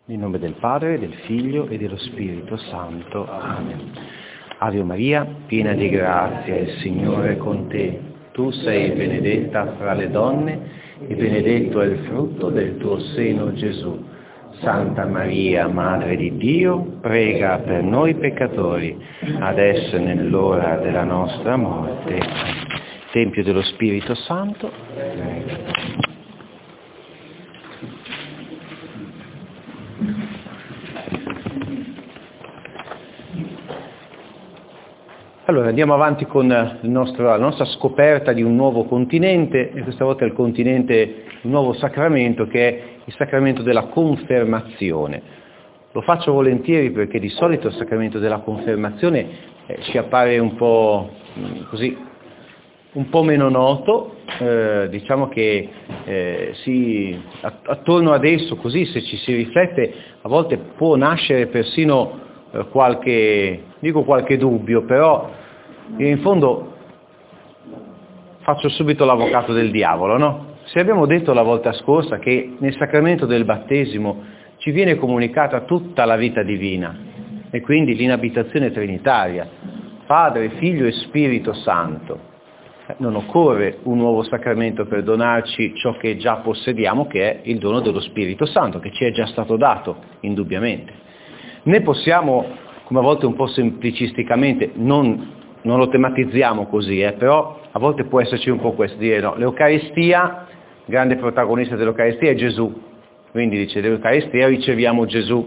Nel nome del Padre, del Figlio e dello Spirito Santo. Amen. Ave Maria, piena di grazia, il Signore è con te. Tu sei benedetta fra le donne e benedetto è il frutto del tuo seno, Gesù. Santa Maria, Madre di Dio, prega per noi peccatori, adesso e nell'ora della nostra morte. Tempio dello Spirito Santo. Allora, andiamo avanti con la nostra scoperta di un nuovo continente, e questa volta un nuovo sacramento, che è il sacramento della confermazione. Lo faccio volentieri perché di solito il sacramento della confermazione ci appare un po' così, un po' meno noto, diciamo che attorno ad esso, così se ci si riflette, a volte può nascere persino qualche dubbio, però in fondo faccio subito l'avvocato del diavolo, no? Se abbiamo detto la volta scorsa che nel sacramento del battesimo ci viene comunicata tutta la vita divina e quindi l'inabitazione trinitaria, Padre, Figlio e Spirito Santo, non occorre un nuovo sacramento per donarci ciò che già possediamo, che è il dono dello Spirito Santo, che ci è già stato dato, indubbiamente. Ne possiamo, come a volte un po' semplicisticamente, non lo tematizziamo così, però a volte può esserci un po' questo, dire no, l'Eucaristia, grande protagonista dell'Eucaristia è Gesù, quindi dice l'Eucaristia riceviamo Gesù,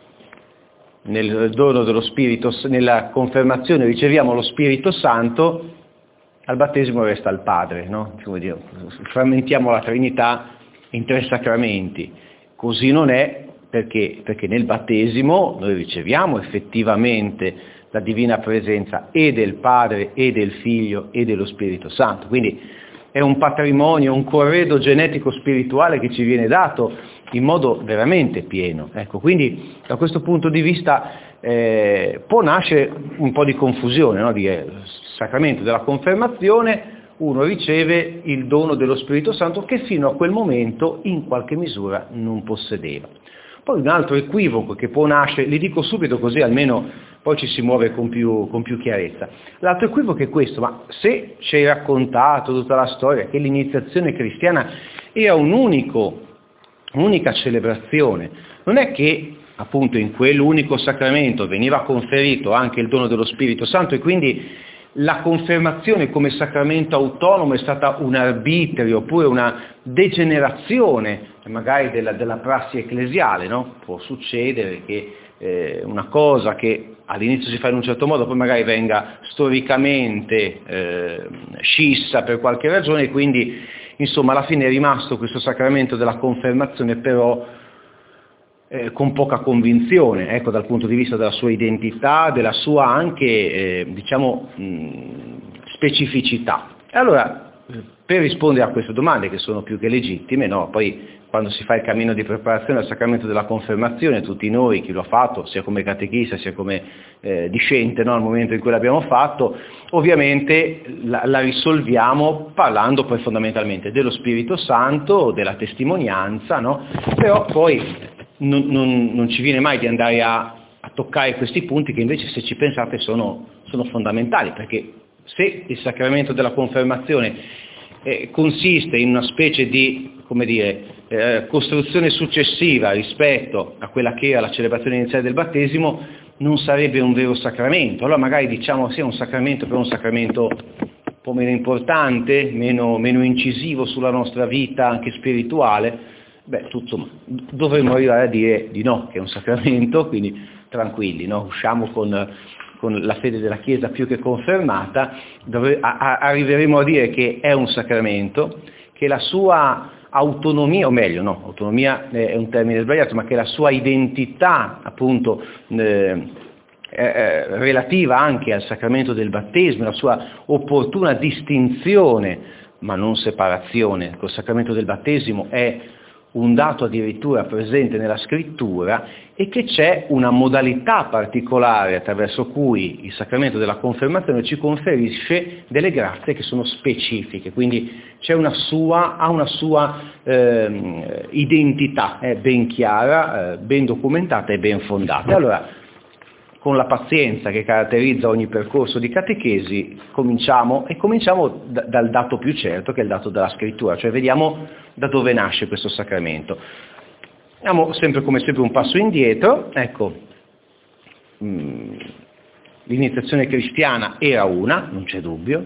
nel dono dello Spirito, nella confermazione riceviamo lo Spirito Santo, al battesimo resta il Padre, no? Come dire, frammentiamo la Trinità in 3 sacramenti, così non è. Perché nel battesimo noi riceviamo effettivamente la divina presenza e del Padre e del Figlio e dello Spirito Santo, quindi è un patrimonio, un corredo genetico spirituale che ci viene dato in modo veramente pieno. Ecco, quindi da questo punto di vista può nascere un po' di confusione, no? Dire sacramento della confermazione, uno riceve il dono dello Spirito Santo che fino a quel momento in qualche misura non possedeva. Poi un altro equivoco che può nascere, li dico subito così almeno poi ci si muove con più chiarezza. L'altro equivoco è questo, ma se ci hai raccontato tutta la storia che l'iniziazione cristiana era un'unica celebrazione, non è che appunto in quell'unico sacramento veniva conferito anche il dono dello Spirito Santo e quindi la confermazione come sacramento autonomo è stata un arbitrio oppure una degenerazione magari della prassi ecclesiale, no? Può succedere che una cosa che all'inizio si fa in un certo modo poi magari venga storicamente scissa per qualche ragione e quindi insomma alla fine è rimasto questo sacramento della confermazione però con poca convinzione, ecco, dal punto di vista della sua identità, della sua anche, specificità. E allora, per rispondere a queste domande, che sono più che legittime, no? Poi quando si fa il cammino di preparazione al sacramento della confermazione, tutti noi, chi lo ha fatto, sia come catechista, sia come discente, no? Al momento in cui l'abbiamo fatto, ovviamente la risolviamo parlando poi fondamentalmente dello Spirito Santo, della testimonianza, no? Però poi non ci viene mai di andare a toccare questi punti che invece se ci pensate sono fondamentali, perché se il sacramento della confermazione consiste in una specie di, come dire, costruzione successiva rispetto a quella che era la celebrazione iniziale del battesimo, non sarebbe un vero sacramento. Allora magari diciamo sia un sacramento però un sacramento un po' meno importante, meno incisivo sulla nostra vita anche spirituale. Tutto, dovremmo arrivare a dire di no, che è un sacramento, quindi tranquilli, no? Usciamo con la fede della Chiesa più che confermata, arriveremo a dire che è un sacramento, che la sua autonomia, o meglio, no, autonomia è un termine sbagliato, ma che la sua identità, appunto, relativa anche al sacramento del battesimo, la sua opportuna distinzione, ma non separazione, col sacramento del battesimo è un dato addirittura presente nella scrittura e che c'è una modalità particolare attraverso cui il sacramento della confermazione ci conferisce delle grazie che sono specifiche, quindi ha una sua identità ben chiara, ben documentata e ben fondata. Allora, con la pazienza che caratterizza ogni percorso di catechesi, cominciamo dal dato più certo, che è il dato della scrittura, cioè vediamo da dove nasce questo sacramento. Andiamo come sempre un passo indietro. Ecco, l'iniziazione cristiana era una, non c'è dubbio.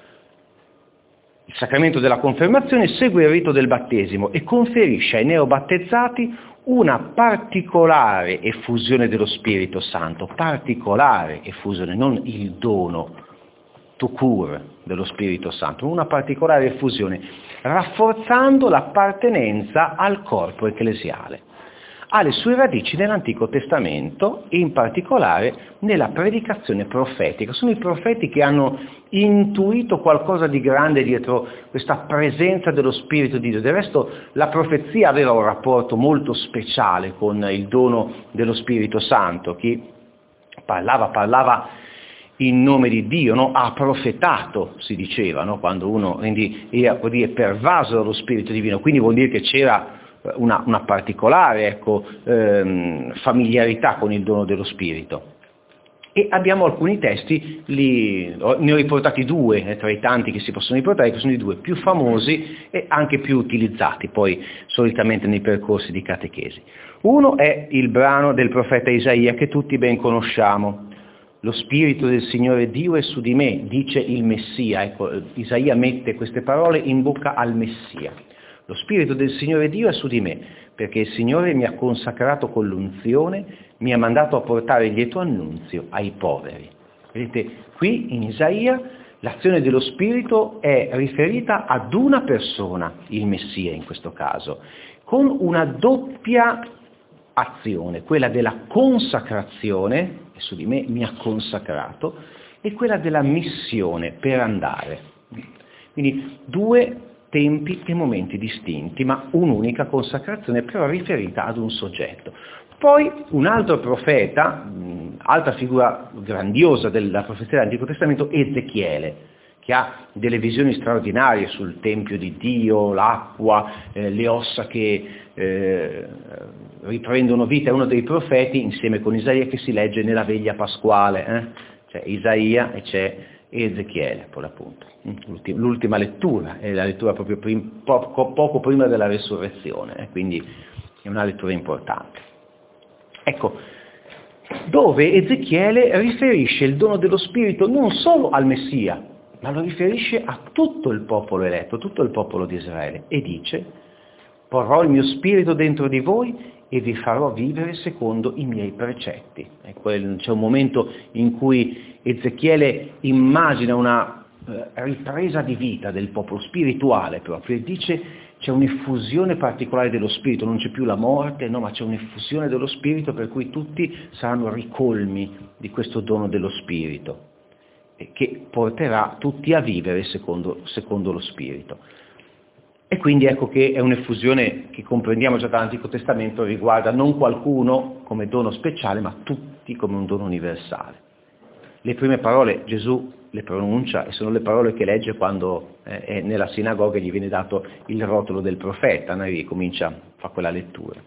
Il sacramento della confermazione segue il rito del battesimo e conferisce ai neobattezzati una particolare effusione dello Spirito Santo, particolare effusione, non il dono tout court dello Spirito Santo, una particolare effusione, rafforzando l'appartenenza al corpo ecclesiale. Ha le sue radici nell'Antico Testamento e in particolare nella predicazione profetica. Sono i profeti che hanno intuito qualcosa di grande dietro questa presenza dello Spirito di Dio. Del resto la profezia aveva un rapporto molto speciale con il dono dello Spirito Santo. Chi parlava in nome di Dio, no? Ha profetato, si diceva, no? Quando uno era pervaso dallo Spirito Divino, quindi vuol dire che c'era una particolare familiarità con il dono dello Spirito. E abbiamo alcuni testi, ne ho riportati due tra i tanti che si possono riportare, che sono i due più famosi e anche più utilizzati poi solitamente nei percorsi di catechesi. Uno è il brano del profeta Isaia che tutti ben conosciamo. Lo Spirito del Signore Dio è su di me, dice il Messia. Ecco, Isaia mette queste parole in bocca al Messia. Lo Spirito del Signore Dio è su di me, perché il Signore mi ha consacrato con l'unzione, mi ha mandato a portare il lieto annunzio ai poveri. Vedete, qui in Isaia l'azione dello Spirito è riferita ad una persona, il Messia in questo caso, con una doppia azione, quella della consacrazione, e su di me mi ha consacrato, e quella della missione per andare. Quindi due tempi e momenti distinti, ma un'unica consacrazione però riferita ad un soggetto. Poi un altro profeta, altra figura grandiosa della profezia dell'Antico Testamento, Ezechiele, che ha delle visioni straordinarie sul Tempio di Dio, l'acqua, le ossa che riprendono vita. È uno dei profeti, insieme con Isaia, che si legge nella veglia pasquale. C'è Isaia e c'è Ezechiele, per l'appunto. L'ultima lettura, è la lettura proprio poco prima della resurrezione, quindi è una lettura importante. Ecco, dove Ezechiele riferisce il dono dello Spirito non solo al Messia, ma lo riferisce a tutto il popolo eletto, tutto il popolo di Israele, e dice: porrò il mio spirito dentro di voi e vi farò vivere secondo i miei precetti. Ecco, c'è un momento in cui Ezechiele immagina una ripresa di vita del popolo, spirituale proprio, e dice: c'è un'effusione particolare dello Spirito, non c'è più la morte, no, ma c'è un'effusione dello Spirito per cui tutti saranno ricolmi di questo dono dello Spirito, che porterà tutti a vivere secondo lo Spirito. E quindi ecco che è un'effusione che comprendiamo già dall'Antico Testamento, riguarda non qualcuno come dono speciale, ma tutti come un dono universale. Le prime parole Gesù le pronuncia e sono le parole che legge quando è nella sinagoga e gli viene dato il rotolo del profeta, e comincia, fa quella lettura.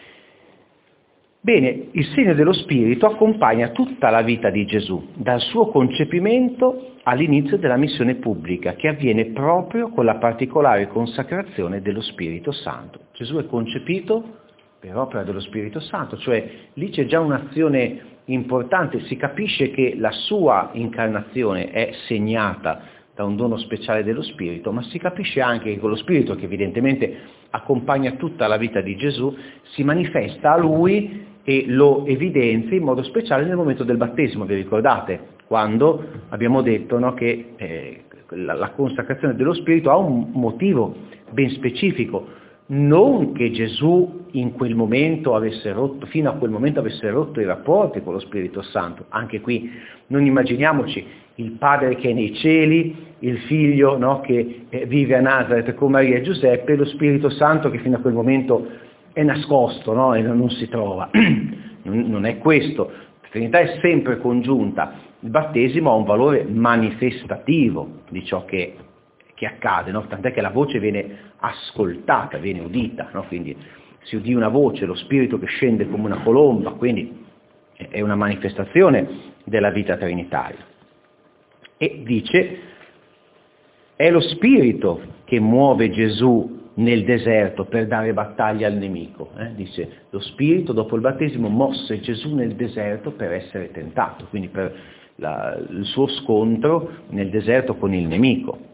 Bene, il segno dello Spirito accompagna tutta la vita di Gesù, dal suo concepimento all'inizio della missione pubblica, che avviene proprio con la particolare consacrazione dello Spirito Santo. Gesù è concepito per opera dello Spirito Santo, cioè lì c'è già un'azione importante, si capisce che la sua incarnazione è segnata da un dono speciale dello Spirito, ma si capisce anche che quello Spirito, che evidentemente accompagna tutta la vita di Gesù, si manifesta a lui e lo evidenzia in modo speciale nel momento del battesimo. Vi ricordate? Quando abbiamo detto, no, che la consacrazione dello Spirito ha un motivo ben specifico. non che Gesù in quel momento fino a quel momento avesse rotto i rapporti con lo Spirito Santo. Anche qui non immaginiamoci il Padre che è nei cieli, il Figlio, no, che vive a Nazareth con Maria e Giuseppe, e lo Spirito Santo che fino a quel momento è nascosto, no, e non si trova. Non è questo. La Trinità è sempre congiunta. Il battesimo ha un valore manifestativo di ciò che accade, no? Tant'è che la voce viene ascoltata, viene udita, no? Quindi si udì una voce, lo Spirito che scende come una colomba, quindi è una manifestazione della vita trinitaria. E dice, è lo Spirito che muove Gesù nel deserto per dare battaglia al nemico. Dice, lo Spirito dopo il battesimo mosse Gesù nel deserto per essere tentato, quindi per il suo scontro nel deserto con il nemico.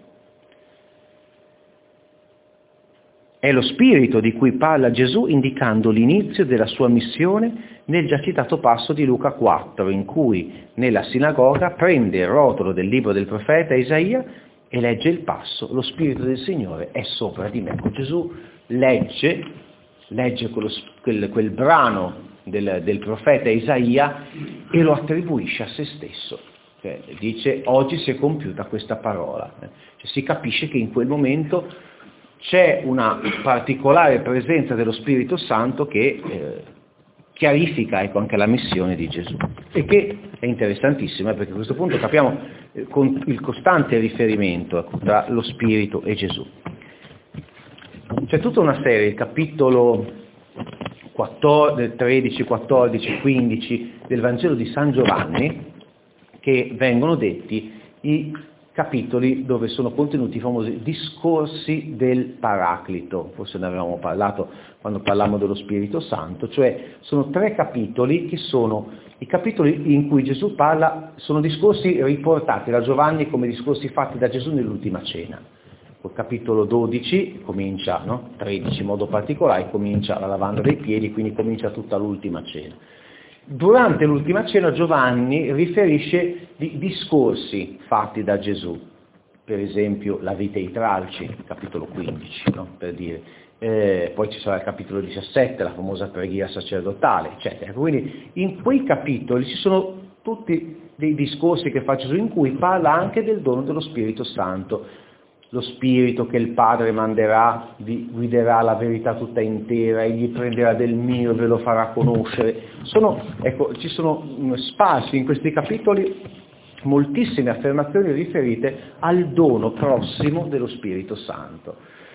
È lo Spirito di cui parla Gesù indicando l'inizio della sua missione nel già citato passo di Luca 4, in cui nella sinagoga prende il rotolo del libro del profeta Isaia e legge il passo, lo Spirito del Signore è sopra di me. Ecco, Gesù legge quel brano del profeta Isaia e lo attribuisce a se stesso. Cioè, dice, oggi si è compiuta questa parola. Cioè, si capisce che in quel momento c'è una particolare presenza dello Spirito Santo che chiarifica anche la missione di Gesù, e che è interessantissima, perché a questo punto capiamo il costante riferimento tra lo Spirito e Gesù. C'è tutta una serie, il capitolo 13, 14, 15 del Vangelo di San Giovanni, che vengono detti i capitoli dove sono contenuti i famosi discorsi del Paraclito. Forse ne avevamo parlato quando parlammo dello Spirito Santo, cioè sono 3 capitoli che sono i capitoli in cui Gesù parla, sono discorsi riportati da Giovanni come discorsi fatti da Gesù nell'ultima cena. Il capitolo 12 comincia, 13 in modo particolare, comincia la lavanda dei piedi, quindi comincia tutta l'ultima cena. Durante l'ultima cena Giovanni riferisce di discorsi fatti da Gesù, per esempio la vita ai tralci, capitolo 15, per dire. Poi ci sarà il capitolo 17, la famosa preghiera sacerdotale, eccetera. Quindi in quei capitoli ci sono tutti dei discorsi che fa Gesù in cui parla anche del dono dello Spirito Santo. Lo Spirito che il Padre manderà vi guiderà la verità tutta intera, egli prenderà del mio e ve lo farà conoscere. Ci sono sparsi in questi capitoli moltissime affermazioni riferite al dono prossimo dello Spirito Santo.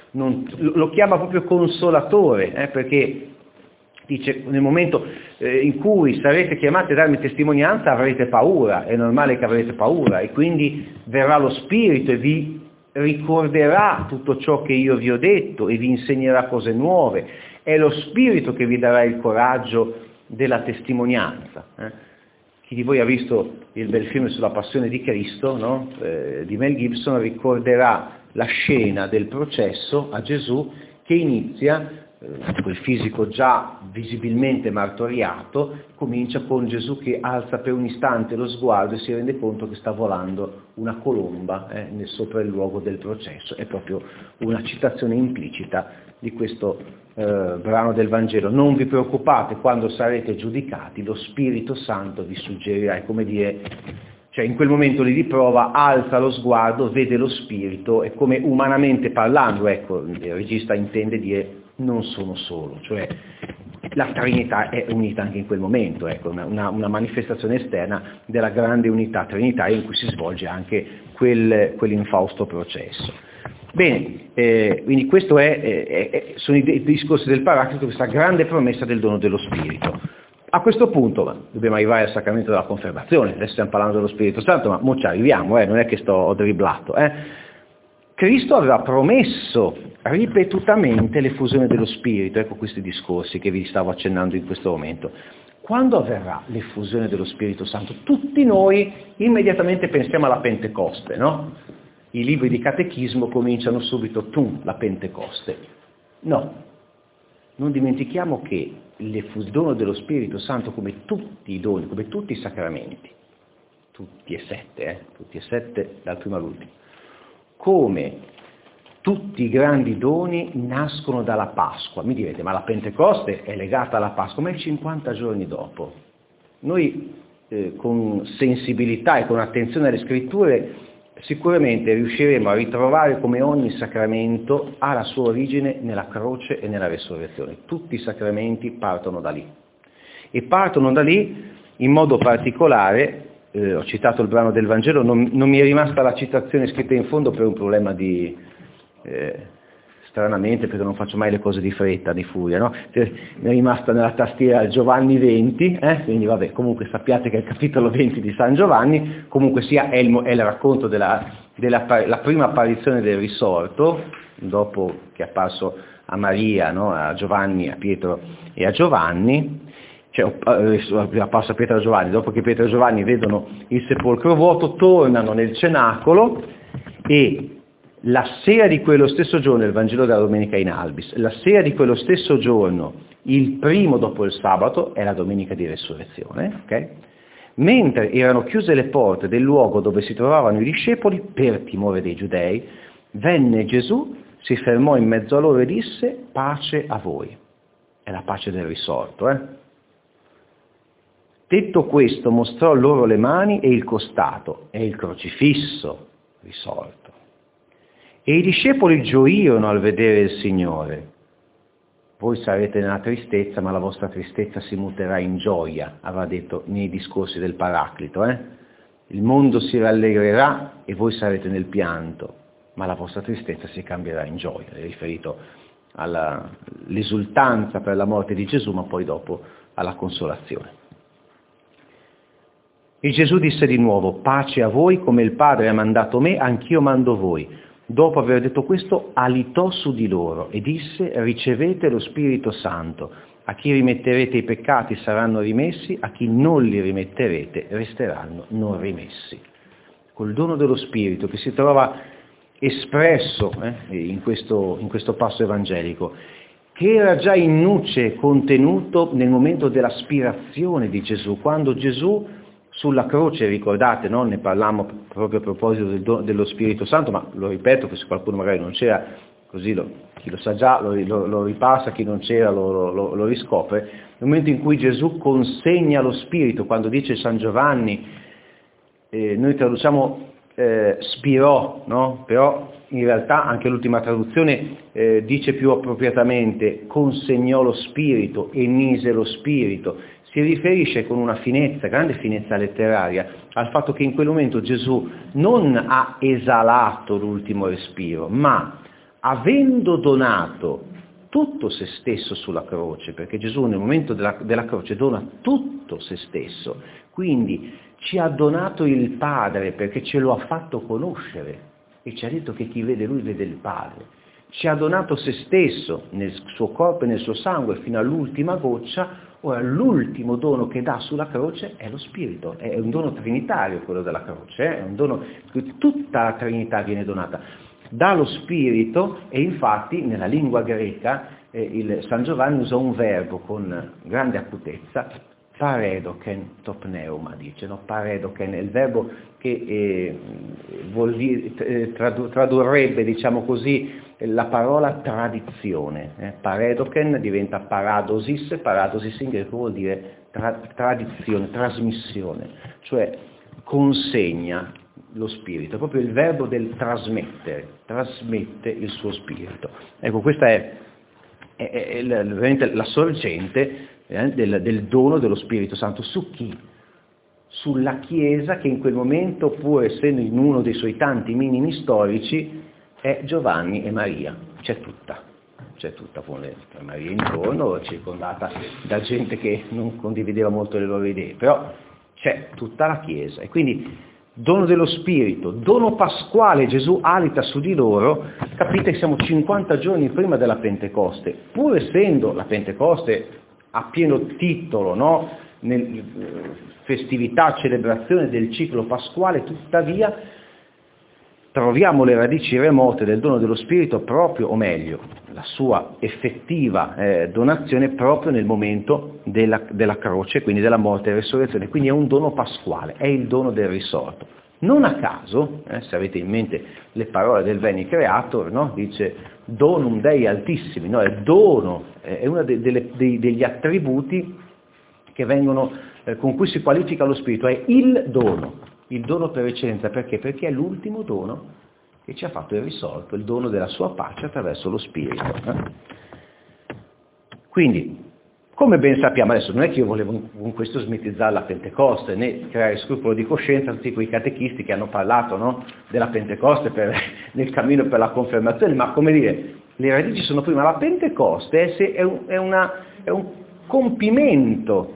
Lo chiama proprio consolatore, perché dice, nel momento in cui sarete chiamati a darmi testimonianza avrete paura, è normale che avrete paura, e quindi verrà lo Spirito e vi ricorderà tutto ciò che io vi ho detto e vi insegnerà cose nuove. È lo Spirito che vi darà il coraggio della testimonianza. Chi di voi ha visto il bel film sulla passione di Cristo, di Mel Gibson, ricorderà la scena del processo a Gesù che inizia, quel fisico già visibilmente martoriato, comincia con Gesù che alza per un istante lo sguardo e si rende conto che sta volando una colomba sopra il luogo del processo. È proprio una citazione implicita di questo brano del Vangelo. Non vi preoccupate, quando sarete giudicati lo Spirito Santo vi suggerirà, è come dire, cioè in quel momento lì di prova alza lo sguardo, vede lo Spirito e, come umanamente parlando, il regista intende dire non sono solo, cioè la Trinità è unita anche in quel momento, una manifestazione esterna della grande unità trinitaria in cui si svolge anche quell'infausto processo. Bene, quindi questo sono i discorsi del Paraclito, questa grande promessa del dono dello Spirito. A questo punto dobbiamo arrivare al sacramento della confermazione, adesso stiamo parlando dello Spirito Santo, ma mo ci arriviamo, non è che ho dribblato. Cristo aveva promesso ripetutamente l'effusione dello Spirito, ecco questi discorsi che vi stavo accennando in questo momento. Quando avverrà l'effusione dello Spirito Santo? Tutti noi immediatamente pensiamo alla Pentecoste, no? I libri di catechismo cominciano subito, la Pentecoste. No, non dimentichiamo che il dono dello Spirito Santo, come tutti i doni, come tutti i sacramenti, tutti e sette dal primo all'ultimo, come tutti i grandi doni nascono dalla Pasqua. Mi direte, ma la Pentecoste è legata alla Pasqua, ma è 50 giorni dopo. Noi con sensibilità e con attenzione alle scritture sicuramente riusciremo a ritrovare come ogni sacramento ha la sua origine nella croce e nella resurrezione. Tutti i sacramenti partono da lì. E partono da lì in modo particolare, ho citato il brano del Vangelo, non mi è rimasta la citazione scritta in fondo per un problema di... stranamente, perché non faccio mai le cose di fretta, di furia, no? Mi è rimasta nella tastiera Giovanni 20, quindi vabbè, comunque sappiate che è il capitolo 20 di San Giovanni, comunque sia è il racconto della prima apparizione del risorto, dopo che è apparso a Maria, no? A Giovanni, a Pietro e a Giovanni, cioè apparso a Pietro e a Giovanni, dopo che Pietro e Giovanni vedono il sepolcro vuoto, tornano nel cenacolo e la sera di quello stesso giorno, il Vangelo della Domenica in Albis, la sera di quello stesso giorno, il primo dopo il sabato, è la Domenica di Resurrezione, ok? Mentre erano chiuse le porte del luogo dove si trovavano i discepoli, per timore dei giudei, venne Gesù, si fermò in mezzo a loro e disse: pace a voi. È la pace del risorto, Detto questo, mostrò loro le mani e il costato, è il crocifisso risorto. E i discepoli gioirono al vedere il Signore. Voi sarete nella tristezza, ma la vostra tristezza si muterà in gioia, aveva detto nei discorsi del Paraclito. Il mondo si rallegrerà e voi sarete nel pianto, ma la vostra tristezza si cambierà in gioia. È riferito all'esultanza per la morte di Gesù, ma poi dopo alla consolazione. E Gesù disse di nuovo: pace a voi, come il Padre ha mandato me, anch'io mando voi. Dopo aver detto questo, alitò su di loro e disse: ricevete lo Spirito Santo. A chi rimetterete i peccati saranno rimessi, a chi non li rimetterete resteranno non rimessi. Col dono dello Spirito che si trova espresso in questo passo evangelico, che era già in nuce contenuto nel momento dell'aspirazione di Gesù, quando Gesù sulla croce, ricordate, no? Ne parlammo proprio a proposito dello Spirito Santo, ma lo ripeto che se qualcuno magari non c'era, così chi lo sa già lo ripassa, chi non c'era lo riscopre. Nel momento in cui Gesù consegna lo Spirito, quando dice San Giovanni, noi traduciamo spirò, no? Però in realtà anche l'ultima traduzione dice più appropriatamente consegnò lo Spirito, emise lo Spirito. Si riferisce con una finezza, grande finezza letteraria, al fatto che in quel momento Gesù non ha esalato l'ultimo respiro, ma avendo donato tutto se stesso sulla croce, perché Gesù nel momento della croce dona tutto se stesso, quindi ci ha donato il Padre perché ce lo ha fatto conoscere e ci ha detto che chi vede Lui vede il Padre. Ci ha donato se stesso nel suo corpo e nel suo sangue fino all'ultima goccia. Ora, l'ultimo dono che dà sulla croce è lo Spirito, è un dono trinitario quello della croce, è un dono, tutta la Trinità viene donata dallo Spirito e infatti nella lingua greca San Giovanni usa un verbo con grande acutezza, paredoken topneuma, dice, no? Paredoken è il verbo che vuol dire, tradurrebbe, diciamo così, la parola tradizione. Paredoken diventa paradosis in greco vuol dire tradizione, trasmissione, cioè consegna lo spirito, è proprio il verbo del trasmettere, trasmette il suo spirito. Ecco, questa è veramente la sorgente del dono dello Spirito Santo. Su chi? Sulla Chiesa che in quel momento, pur essendo in uno dei suoi tanti minimi storici, è Giovanni e Maria, c'è tutta con Maria intorno, circondata da gente che non condivideva molto le loro idee, però c'è tutta la Chiesa e quindi dono dello Spirito, dono pasquale, Gesù alita su di loro, capite che siamo 50 giorni prima della Pentecoste, pur essendo la Pentecoste a pieno titolo, no? Festività, celebrazione del ciclo pasquale, tuttavia troviamo le radici remote del dono dello Spirito proprio, o meglio, la sua effettiva donazione proprio nel momento della croce, quindi della morte e resurrezione, quindi è un dono pasquale, è il dono del risorto. Non a caso, se avete in mente le parole del Veni Creator, no? Dice donum Dei altissimi, no? È dono, è uno degli attributi che vengono, con cui si qualifica lo Spirito, è il dono per eccellenza. Perché? Perché è l'ultimo dono che ci ha fatto il risolto, il dono della sua pace attraverso lo Spirito. Quindi, come ben sappiamo, adesso non è che io volevo con questo smitizzare la Pentecoste, né creare scrupolo di coscienza a tutti quei catechisti che hanno parlato, no, della Pentecoste nel cammino per la confermazione, ma come dire, le radici sono prima. La Pentecoste è un compimento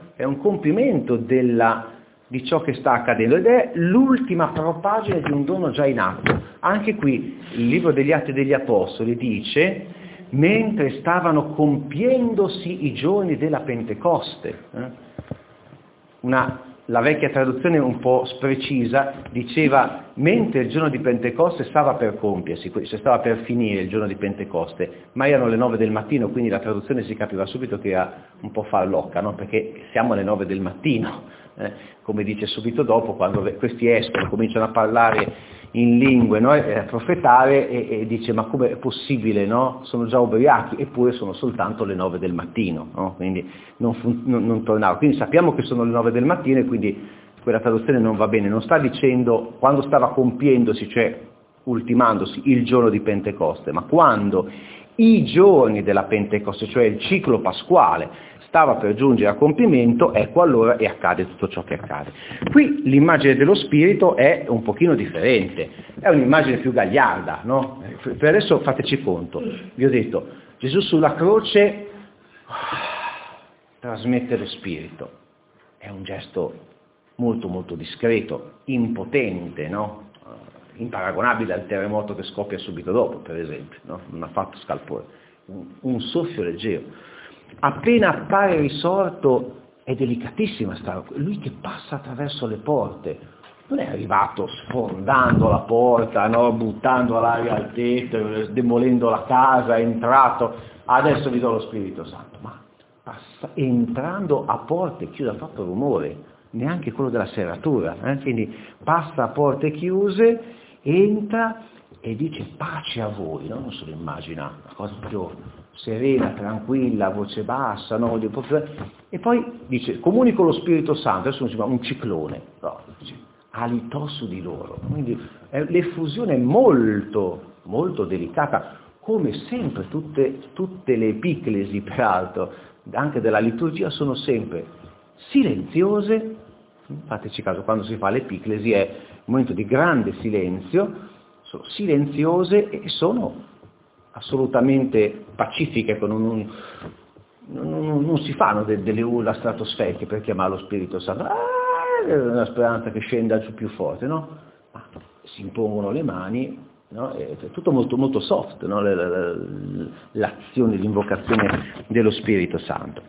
di ciò che sta accadendo, ed è l'ultima propagine di un dono già in atto. Anche qui il libro degli Atti degli Apostoli dice: mentre stavano compiendosi i giorni della Pentecoste. La vecchia traduzione un po' sprecisa diceva mentre il giorno di Pentecoste stava per compiersi, cioè stava per finire il giorno di Pentecoste, ma erano le 9 del mattino, quindi la traduzione si capiva subito che era un po' farlocca, no? Perché siamo alle 9 del mattino, come dice subito dopo, quando questi escono, cominciano a parlare in lingue, no? A profetare, e dice: ma come è possibile, no? Sono già ubriachi, eppure sono soltanto le 9 del mattino, no? Quindi non tornavo. Quindi sappiamo che sono le 9 del mattino, e quindi quella traduzione non va bene. Non sta dicendo quando stava compiendosi, cioè ultimandosi il giorno di Pentecoste, ma quando i giorni della Pentecoste, cioè il ciclo pasquale, stava per giungere a compimento, ecco allora e accade tutto ciò che accade. Qui l'immagine dello Spirito è un pochino differente, è un'immagine più gagliarda, no? Per adesso fateci conto, vi ho detto, Gesù sulla croce trasmette lo Spirito, è un gesto molto molto discreto, impotente, no? Imparagonabile al terremoto che scoppia subito dopo, per esempio, no? Non ha fatto scalpore, un soffio leggero. Appena appare risorto è delicatissima lui che passa attraverso le porte, non è arrivato sfondando la porta, no? Buttando l'aria al tetto, demolendo la casa, è entrato, adesso vi do lo Spirito Santo, ma passa entrando a porte chiuse, ha fatto rumore, neanche quello della serratura, quindi passa a porte chiuse, entra e dice pace a voi, no? Non se lo immagina, una cosa proprio serena, tranquilla, voce bassa, no? E poi dice comunico lo Spirito Santo, adesso non si chiama un ciclone, no, dice, alitò su di loro, quindi l'effusione è molto, molto delicata, come sempre tutte le epiclesi, peraltro, anche della liturgia, sono sempre silenziose. Fateci caso, quando si fa l'epiclesi è un momento di grande silenzio, sono silenziose e sono assolutamente pacifiche, non si fanno delle urla stratosferiche per chiamare lo Spirito Santo, è una speranza che scenda giù più forte, no? Ma si impongono le mani, no? È tutto molto, molto soft, no? L'azione, l'invocazione dello Spirito Santo.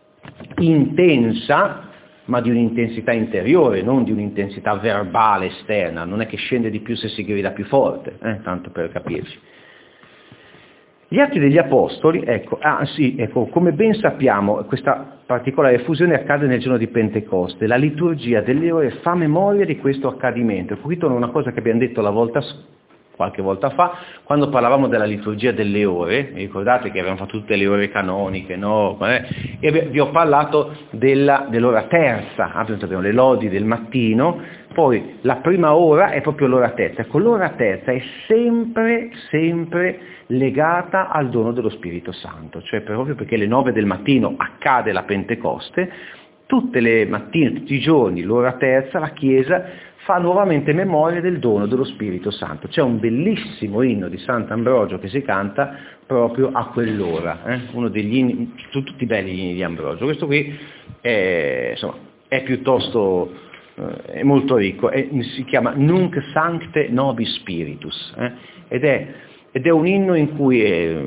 Intensa, ma di un'intensità interiore, non di un'intensità verbale esterna, non è che scende di più se si grida più forte, tanto per capirci. Gli Atti degli Apostoli, ecco, come ben sappiamo, questa particolare fusione accade nel giorno di Pentecoste, la liturgia delle ore fa memoria di questo accadimento. Qui torna una cosa che abbiamo detto qualche volta fa, quando parlavamo della liturgia delle ore, ricordate che abbiamo fatto tutte le ore canoniche, no? E vi ho parlato dell'ora terza, abbiamo le lodi del mattino, poi la prima ora è proprio l'ora terza. Ecco, l'ora terza è sempre legata al dono dello Spirito Santo, cioè proprio perché alle 9 del mattino accade la Pentecoste, tutte le mattine, tutti i giorni, l'ora terza, la Chiesa fa nuovamente memoria del dono dello Spirito Santo. C'è un bellissimo inno di Sant'Ambrogio che si canta proprio a quell'ora, uno degli inni, tutti belli gli inni di Ambrogio. Questo qui è piuttosto, è molto ricco, si chiama Nunc Sancte Nobis Spiritus, ed è un inno in cui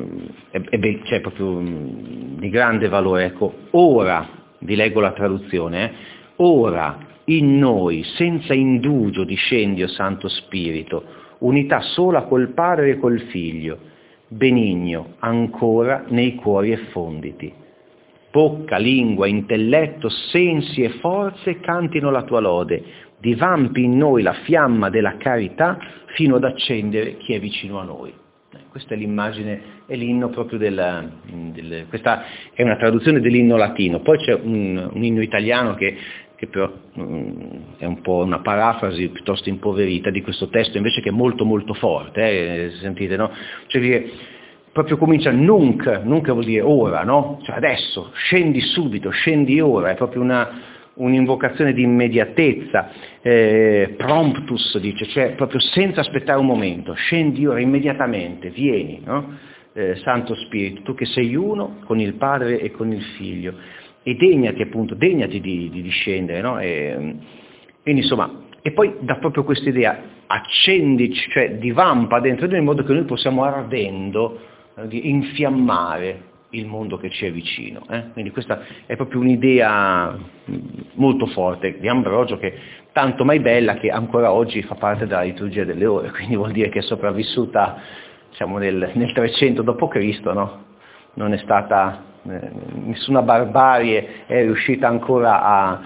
c'è proprio di grande valore. Ecco, ora, vi leggo la traduzione, ora in noi, senza indugio, discendi, o Santo Spirito, unità sola col Padre e col Figlio, benigno ancora nei cuori effonditi. Bocca, lingua, intelletto, sensi e forze cantino la tua lode, divampi in noi la fiamma della carità fino ad accendere chi è vicino a noi. Questa è l'immagine, è l'inno proprio questa è una traduzione dell'inno latino, poi c'è un inno italiano che però è un po' una parafrasi piuttosto impoverita di questo testo, invece che è molto molto forte, sentite, no? Cioè che proprio comincia nunc vuol dire ora, no? Cioè adesso, scendi subito, scendi ora, è proprio un'invocazione di immediatezza, promptus dice, cioè proprio senza aspettare un momento, scendi ora immediatamente, vieni, no? Santo Spirito, tu che sei uno con il Padre e con il Figlio, e degnati di scendere, no? Quindi insomma, e poi dà proprio questa idea, accendici, cioè divampa dentro di noi in modo che noi possiamo ardendo di infiammare il mondo che ci è vicino. Quindi questa è proprio un'idea molto forte di Ambrogio, che tanto mai bella che ancora oggi fa parte della liturgia delle ore, quindi vuol dire che è sopravvissuta, diciamo, nel 300 d.C., no? Non è stata nessuna barbarie è riuscita ancora a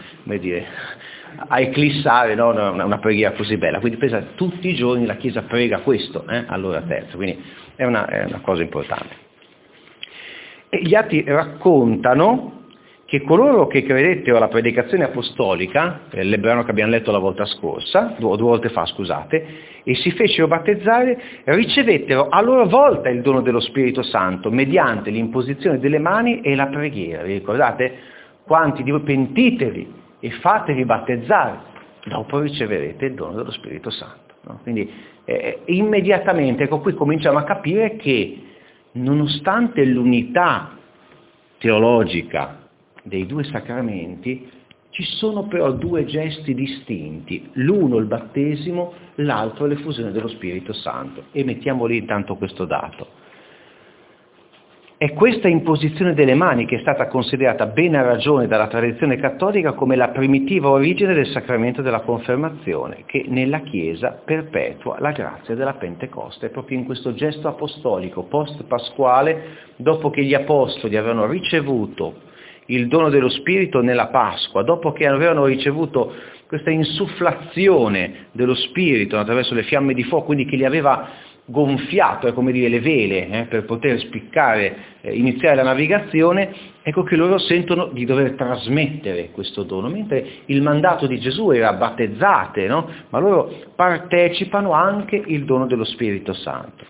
eclissare, no? Una preghiera così bella. Quindi pensa, tutti i giorni la Chiesa prega questo all'ora terza, quindi è una cosa importante. E gli atti raccontano che coloro che credettero alla predicazione apostolica, il brano che abbiamo letto la volta scorsa, due volte fa, scusate, e si fecero battezzare, ricevettero a loro volta il dono dello Spirito Santo mediante l'imposizione delle mani e la preghiera. Vi ricordate? Quanti di voi pentitevi e fatevi battezzare, dopo riceverete il dono dello Spirito Santo. No? Quindi immediatamente, ecco, qui cominciamo a capire che nonostante l'unità teologica dei due sacramenti, ci sono però due gesti distinti, l'uno il battesimo, l'altro l'effusione dello Spirito Santo, e mettiamo lì intanto questo dato. È questa imposizione delle mani che è stata considerata bene a ragione dalla tradizione cattolica come la primitiva origine del sacramento della confermazione, che nella Chiesa perpetua la grazia della Pentecoste. È proprio in questo gesto apostolico post-pasquale, dopo che gli apostoli avevano ricevuto il dono dello Spirito nella Pasqua, dopo che avevano ricevuto questa insufflazione dello Spirito attraverso le fiamme di fuoco, quindi che li aveva gonfiato, è come dire, le vele per poter spiccare, iniziare la navigazione, ecco che loro sentono di dover trasmettere questo dono, mentre il mandato di Gesù era battezzate, no? Ma loro partecipano anche il dono dello Spirito Santo.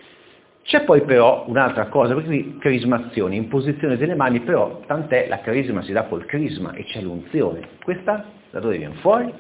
C'è poi però un'altra cosa, perché qui crismazione, imposizione delle mani, però tant'è, la crisma si dà col crisma e c'è l'unzione. Questa da dove viene fuori?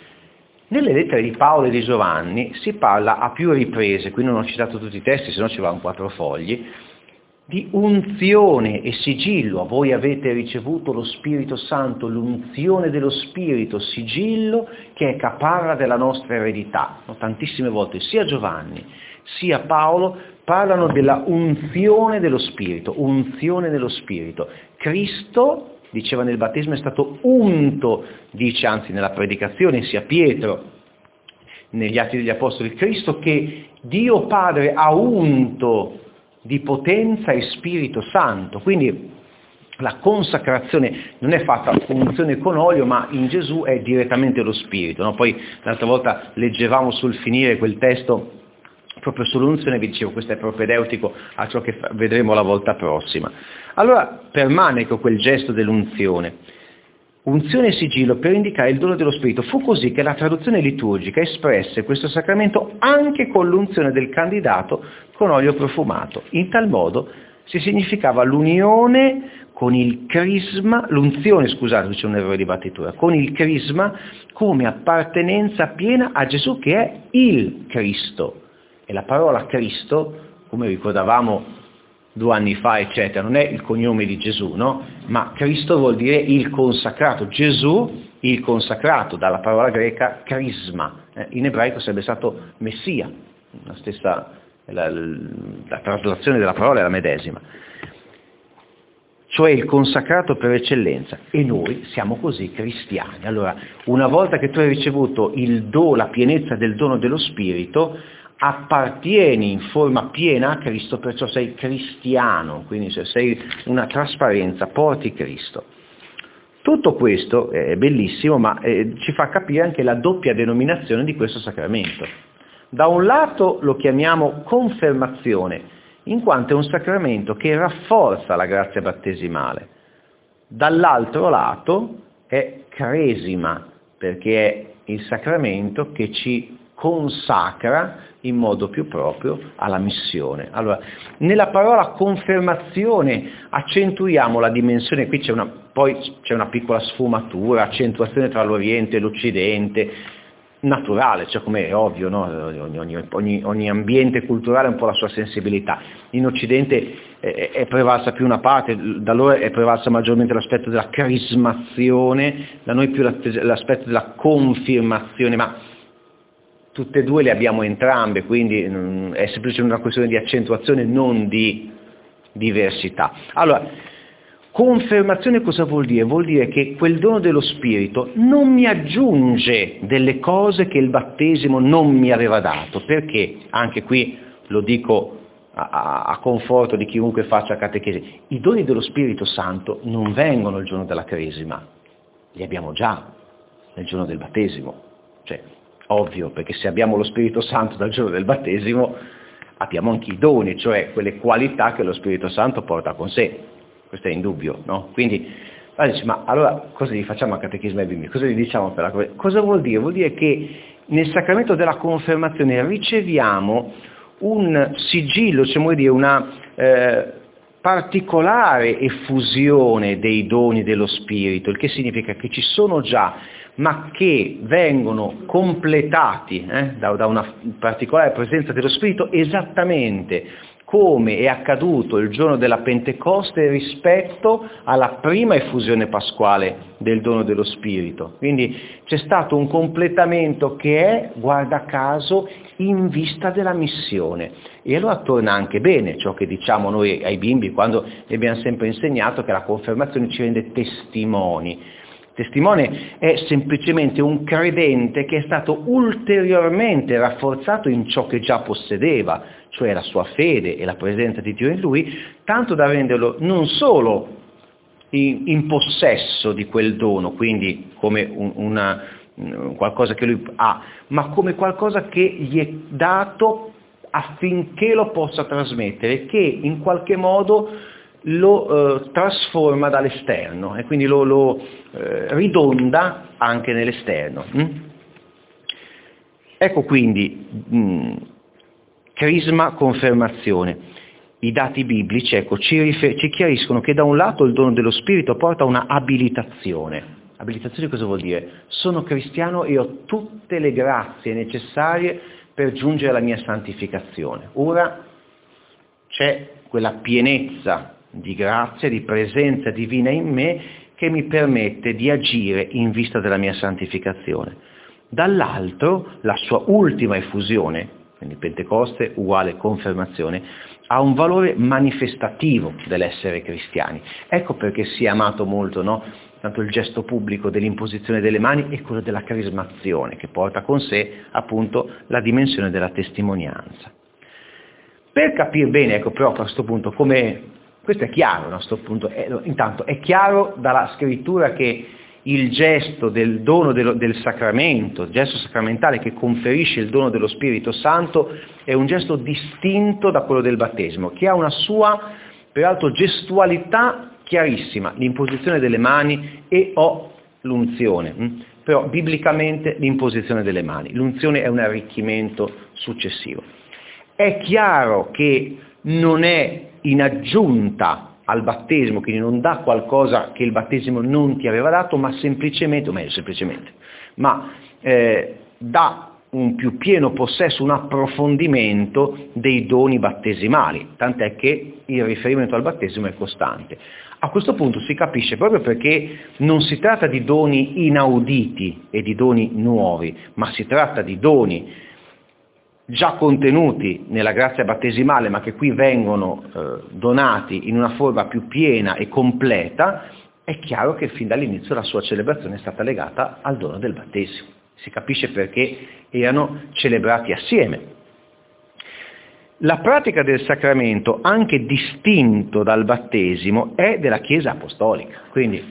Nelle lettere di Paolo e di Giovanni si parla a più riprese, qui non ho citato tutti i testi, se no ci vanno 4 fogli, di unzione e sigillo. Voi avete ricevuto lo Spirito Santo, l'unzione dello Spirito, sigillo, che è caparra della nostra eredità. Tantissime volte sia Giovanni sia Paolo parlano della unzione dello Spirito, unzione dello Spirito. Cristo, diceva nel battesimo, è stato unto, dice anzi nella predicazione sia Pietro, negli Atti degli Apostoli, Cristo che Dio Padre ha unto di potenza e Spirito Santo. Quindi la consacrazione non è fatta unzione con olio, ma in Gesù è direttamente lo Spirito. No? Poi l'altra volta leggevamo sul finire quel testo proprio sull'unzione, vi dicevo, questo è propedeutico a ciò che vedremo la volta prossima. Allora permane quel gesto dell'unzione. Unzione e sigillo per indicare il dono dello Spirito. Fu così che la traduzione liturgica espresse questo sacramento anche con l'unzione del candidato con olio profumato. In tal modo si significava l'unione con il crisma, l'unzione, scusate, c'è un errore di battitura, con il crisma come appartenenza piena a Gesù che è il Cristo. E la parola Cristo, come ricordavamo 2 anni fa, eccetera, non è il cognome di Gesù, no? Ma Cristo vuol dire il consacrato. Gesù, il consacrato, dalla parola greca crisma. In ebraico sarebbe stato Messia, la stessa, la traslazione della parola è la medesima. Cioè il consacrato per eccellenza, e noi siamo così cristiani. Allora, una volta che tu hai ricevuto la pienezza del dono dello Spirito, appartieni in forma piena a Cristo, perciò sei cristiano, quindi sei una trasparenza, porti Cristo. Tutto questo è bellissimo, ma ci fa capire anche la doppia denominazione di questo sacramento. Da un lato lo chiamiamo confermazione, in quanto è un sacramento che rafforza la grazia battesimale. Dall'altro lato è cresima, perché è il sacramento che ci consacra in modo più proprio alla missione. Allora, nella parola confermazione accentuiamo la dimensione, qui poi c'è una piccola sfumatura, accentuazione tra l'Oriente e l'Occidente, naturale, cioè come è ovvio, no? Ogni ambiente culturale ha un po' la sua sensibilità. In Occidente è prevalsa più una parte, da loro è prevalsa maggiormente l'aspetto della crismazione, da noi più l'aspetto della confermazione, ma tutte e due le abbiamo entrambe, quindi è semplicemente una questione di accentuazione, non di diversità. Allora, confermazione cosa vuol dire? Vuol dire che quel dono dello Spirito non mi aggiunge delle cose che il battesimo non mi aveva dato, perché anche qui lo dico a conforto di chiunque faccia catechesi, i doni dello Spirito Santo non vengono il giorno della cresima, li abbiamo già nel giorno del battesimo, cioè ovvio, perché se abbiamo lo Spirito Santo dal giorno del battesimo abbiamo anche i doni, cioè quelle qualità che lo Spirito Santo porta con sé. Questo è indubbio, no? Quindi, ma allora cosa gli facciamo a catechismo ai bimbi? Cosa gli diciamo per la... Cosa vuol dire? Vuol dire che nel sacramento della confermazione riceviamo un sigillo, cioè vuol dire una particolare effusione dei doni dello Spirito, il che significa che ci sono già, ma che vengono completati da una particolare presenza dello Spirito esattamente come è accaduto il giorno della Pentecoste rispetto alla prima effusione pasquale del dono dello Spirito. Quindi c'è stato un completamento che è, guarda caso, in vista della missione. E allora torna anche bene ciò che diciamo noi ai bimbi quando gli abbiamo sempre insegnato che la confermazione ci rende testimoni. Testimone è semplicemente un credente che è stato ulteriormente rafforzato in ciò che già possedeva, cioè la sua fede e la presenza di Dio in lui, tanto da renderlo non solo in possesso di quel dono, quindi come qualcosa che lui ha, ma come qualcosa che gli è dato affinché lo possa trasmettere, che in qualche modo lo trasforma dall'esterno e quindi lo ridonda anche nell'esterno. Ecco quindi crisma, confermazione. I dati biblici ci chiariscono che da un lato il dono dello Spirito porta una abilitazione. Abilitazione cosa vuol dire? Sono cristiano e ho tutte le grazie necessarie per giungere alla mia santificazione. Ora c'è quella pienezza di grazia, di presenza divina in me che mi permette di agire in vista della mia santificazione. Dall'altro, la sua ultima effusione, quindi Pentecoste uguale confermazione, ha un valore manifestativo dell'essere cristiani. Ecco perché si è amato molto, no? Tanto il gesto pubblico dell'imposizione delle mani e quello della crismazione, che porta con sé appunto la dimensione della testimonianza. Per capire bene, ecco però a questo punto come... Questo è chiaro, a questo punto. Intanto è chiaro dalla scrittura che il gesto del dono del sacramento, il gesto sacramentale che conferisce il dono dello Spirito Santo è un gesto distinto da quello del battesimo, che ha una sua, peraltro, gestualità chiarissima, l'imposizione delle mani e l'unzione. Però biblicamente l'imposizione delle mani, l'unzione è un arricchimento successivo. È chiaro che non è in aggiunta al battesimo, quindi non dà qualcosa che il battesimo non ti aveva dato, ma dà un più pieno possesso, un approfondimento dei doni battesimali, tant'è che il riferimento al battesimo è costante. A questo punto si capisce proprio perché non si tratta di doni inauditi e di doni nuovi, ma si tratta di doni già contenuti nella grazia battesimale, ma che qui vengono donati in una forma più piena e completa. È chiaro che fin dall'inizio la sua celebrazione è stata legata al dono del battesimo. Si capisce perché erano celebrati assieme. La pratica del sacramento, anche distinto dal battesimo, è della Chiesa apostolica. Quindi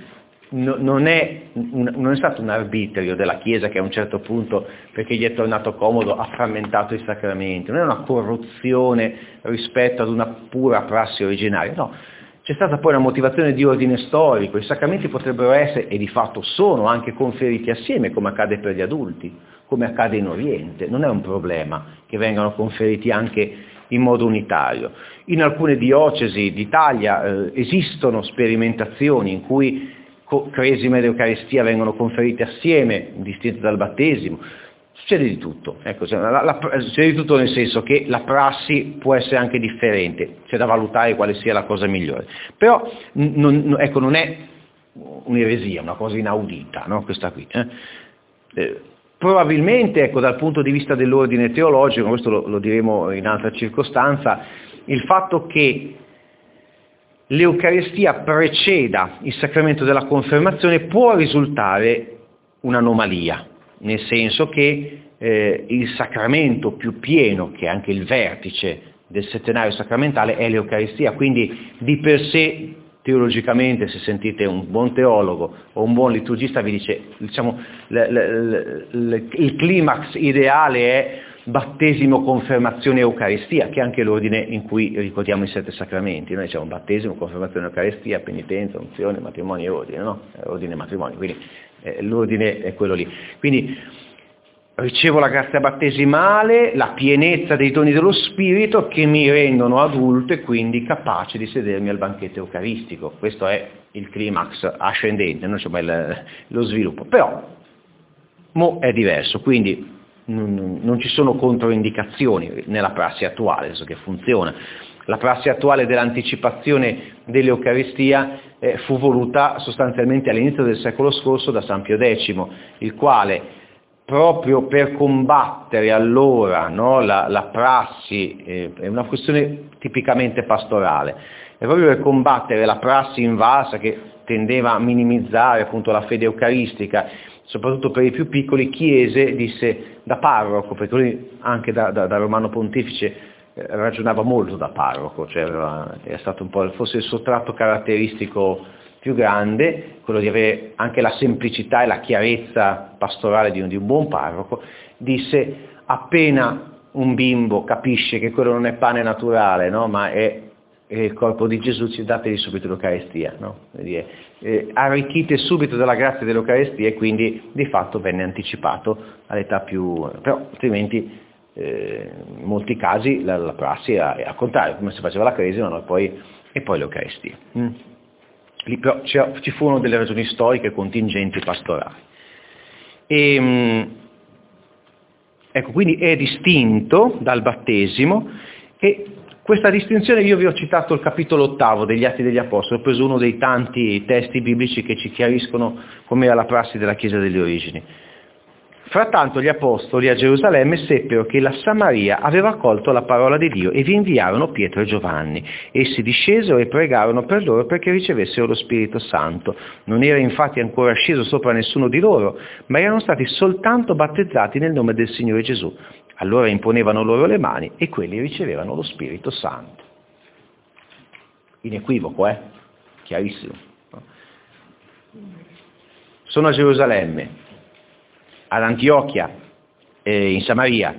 non è stato un arbitrio della Chiesa che a un certo punto, perché gli è tornato comodo, ha frammentato i sacramenti, non è una corruzione rispetto ad una pura prassi originaria, no. C'è stata poi una motivazione di ordine storico, i sacramenti potrebbero essere, e di fatto sono, anche conferiti assieme, come accade per gli adulti, come accade in Oriente, non è un problema che vengano conferiti anche in modo unitario. In alcune diocesi d'Italia esistono sperimentazioni in cui Cresima ed Eucaristia vengono conferite assieme, distinte dal battesimo. Succede di tutto, ecco, succede di tutto nel senso che la prassi può essere anche differente, c'è da valutare quale sia la cosa migliore. Però non è un'eresia, una cosa inaudita, no? Questa qui. Probabilmente, ecco, dal punto di vista dell'ordine teologico, questo lo diremo in altra circostanza, il fatto che l'Eucaristia preceda il sacramento della confermazione può risultare un'anomalia, nel senso che il sacramento più pieno, che è anche il vertice del settenario sacramentale, è l'Eucaristia, quindi di per sé, teologicamente, se sentite un buon teologo o un buon liturgista vi dice, diciamo, il climax ideale è battesimo, confermazione, Eucaristia, che è anche l'ordine in cui ricordiamo i 7 sacramenti. Noi diciamo battesimo, confermazione, Eucaristia, penitenza, unzione, matrimonio e ordine, no? Ordine e matrimonio, quindi l'ordine è quello lì. Quindi ricevo la grazia battesimale, la pienezza dei doni dello Spirito che mi rendono adulto e quindi capace di sedermi al banchetto eucaristico. Questo è il climax ascendente, no? Cioè, lo sviluppo. Però è diverso, quindi non ci sono controindicazioni nella prassi attuale, nel senso che funziona. La prassi attuale dell'anticipazione dell'Eucaristia fu voluta sostanzialmente all'inizio del secolo scorso da San Pio X, il quale, proprio per combattere allora, no, la prassi, è una questione tipicamente pastorale, e proprio per combattere la prassi invalsa che tendeva a minimizzare appunto la fede eucaristica, soprattutto per i più piccoli, chiese, disse da parroco, perché lui anche da Romano Pontefice ragionava molto da parroco, cioè era stato un po' forse il suo tratto caratteristico più grande, quello di avere anche la semplicità e la chiarezza pastorale di un buon parroco, disse: appena un bimbo capisce che quello non è pane naturale, no, ma è il corpo di Gesù, ci dategli subito l'Eucaristia, no? Arricchite subito della grazia dell'Eucaristia, e quindi di fatto venne anticipato all'età più, però altrimenti in molti casi la prassi è al contrario, come si faceva la Cresima, no? e poi l'Eucaristia. Lì però ci furono delle ragioni storiche contingenti pastorali. Ecco, quindi è distinto dal battesimo, e questa distinzione, io vi ho citato il capitolo 8 degli Atti degli Apostoli, ho preso uno dei tanti testi biblici che ci chiariscono com'era la prassi della Chiesa delle origini. Frattanto gli apostoli a Gerusalemme seppero che la Samaria aveva accolto la parola di Dio e vi inviarono Pietro e Giovanni. Essi discesero e pregarono per loro perché ricevessero lo Spirito Santo. Non era infatti ancora sceso sopra nessuno di loro, ma erano stati soltanto battezzati nel nome del Signore Gesù. Allora imponevano loro le mani e quelli ricevevano lo Spirito Santo. Inequivoco, chiarissimo. Sono a Gerusalemme. Ad Antiochia, in Samaria,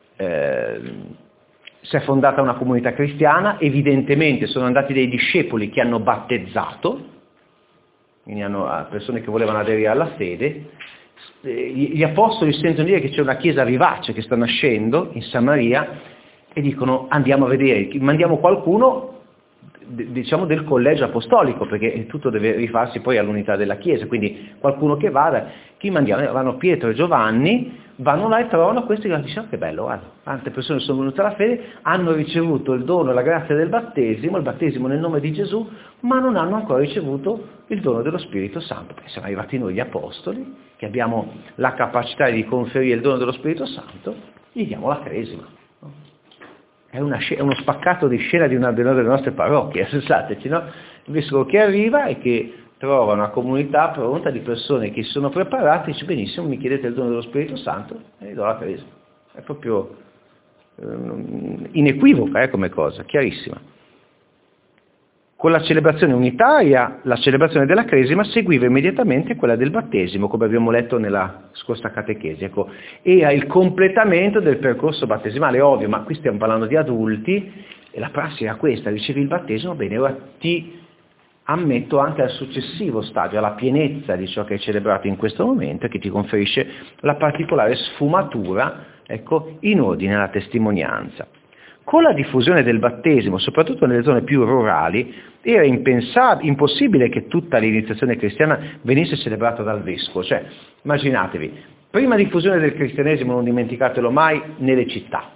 si è fondata una comunità cristiana, evidentemente sono andati dei discepoli che hanno battezzato, quindi hanno persone che volevano aderire alla fede. Gli apostoli sentono dire che c'è una chiesa vivace che sta nascendo in Samaria e dicono: andiamo a vedere, mandiamo qualcuno, diciamo, del collegio apostolico, perché tutto deve rifarsi poi all'unità della Chiesa, quindi qualcuno che vada. Chi mandiamo? Vanno Pietro e Giovanni, vanno là e trovano questi che dicono: che bello, guarda, tante persone sono venute alla fede, hanno ricevuto il dono e la grazia del battesimo, il battesimo nel nome di Gesù, ma non hanno ancora ricevuto il dono dello Spirito Santo. Siamo arrivati noi gli apostoli, che abbiamo la capacità di conferire il dono dello Spirito Santo, gli diamo la Cresima. È uno spaccato di scena di una delle nostre parrocchie, pensateci, no? Il vescovo che arriva e che trova una comunità pronta di persone che si sono preparate, dice: benissimo, mi chiedete il dono dello Spirito Santo e gli do la Cresima. È proprio inequivoca come cosa, chiarissima. Con la celebrazione unitaria, la celebrazione della Cresima seguiva immediatamente quella del battesimo, come abbiamo letto nella scorsa catechesi. Ecco, era il completamento del percorso battesimale, ovvio, ma qui stiamo parlando di adulti e la prassi era questa: ricevi il battesimo, bene, ora ti ammetto anche al successivo stadio, alla pienezza di ciò che hai celebrato in questo momento e che ti conferisce la particolare sfumatura, ecco, in ordine alla testimonianza. Con la diffusione del battesimo, soprattutto nelle zone più rurali, era impossibile che tutta l'iniziazione cristiana venisse celebrata dal vescovo. Cioè, immaginatevi, prima diffusione del cristianesimo, non dimenticatelo mai, nelle città.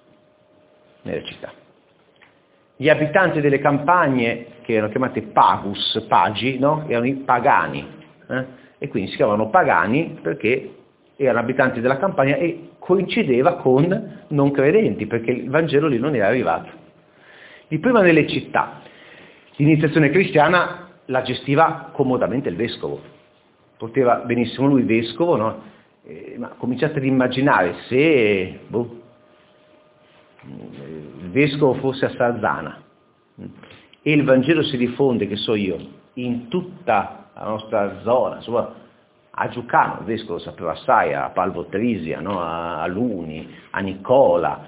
Gli abitanti delle campagne, che erano chiamati pagus, pagi, no? Erano i pagani, e quindi si chiamavano pagani perché erano abitanti della campagna e coincideva con non credenti, perché il Vangelo lì non era arrivato. Di prima nelle città, l'iniziazione cristiana la gestiva comodamente il vescovo. Poteva benissimo lui vescovo, no? Ma cominciate ad immaginare se il vescovo fosse a Sarzana e il Vangelo si diffonde, che so io, in tutta la nostra zona, insomma, a Giucano il vescovo sapeva assai, a Palvotrisia, no? A Luni, a Nicola,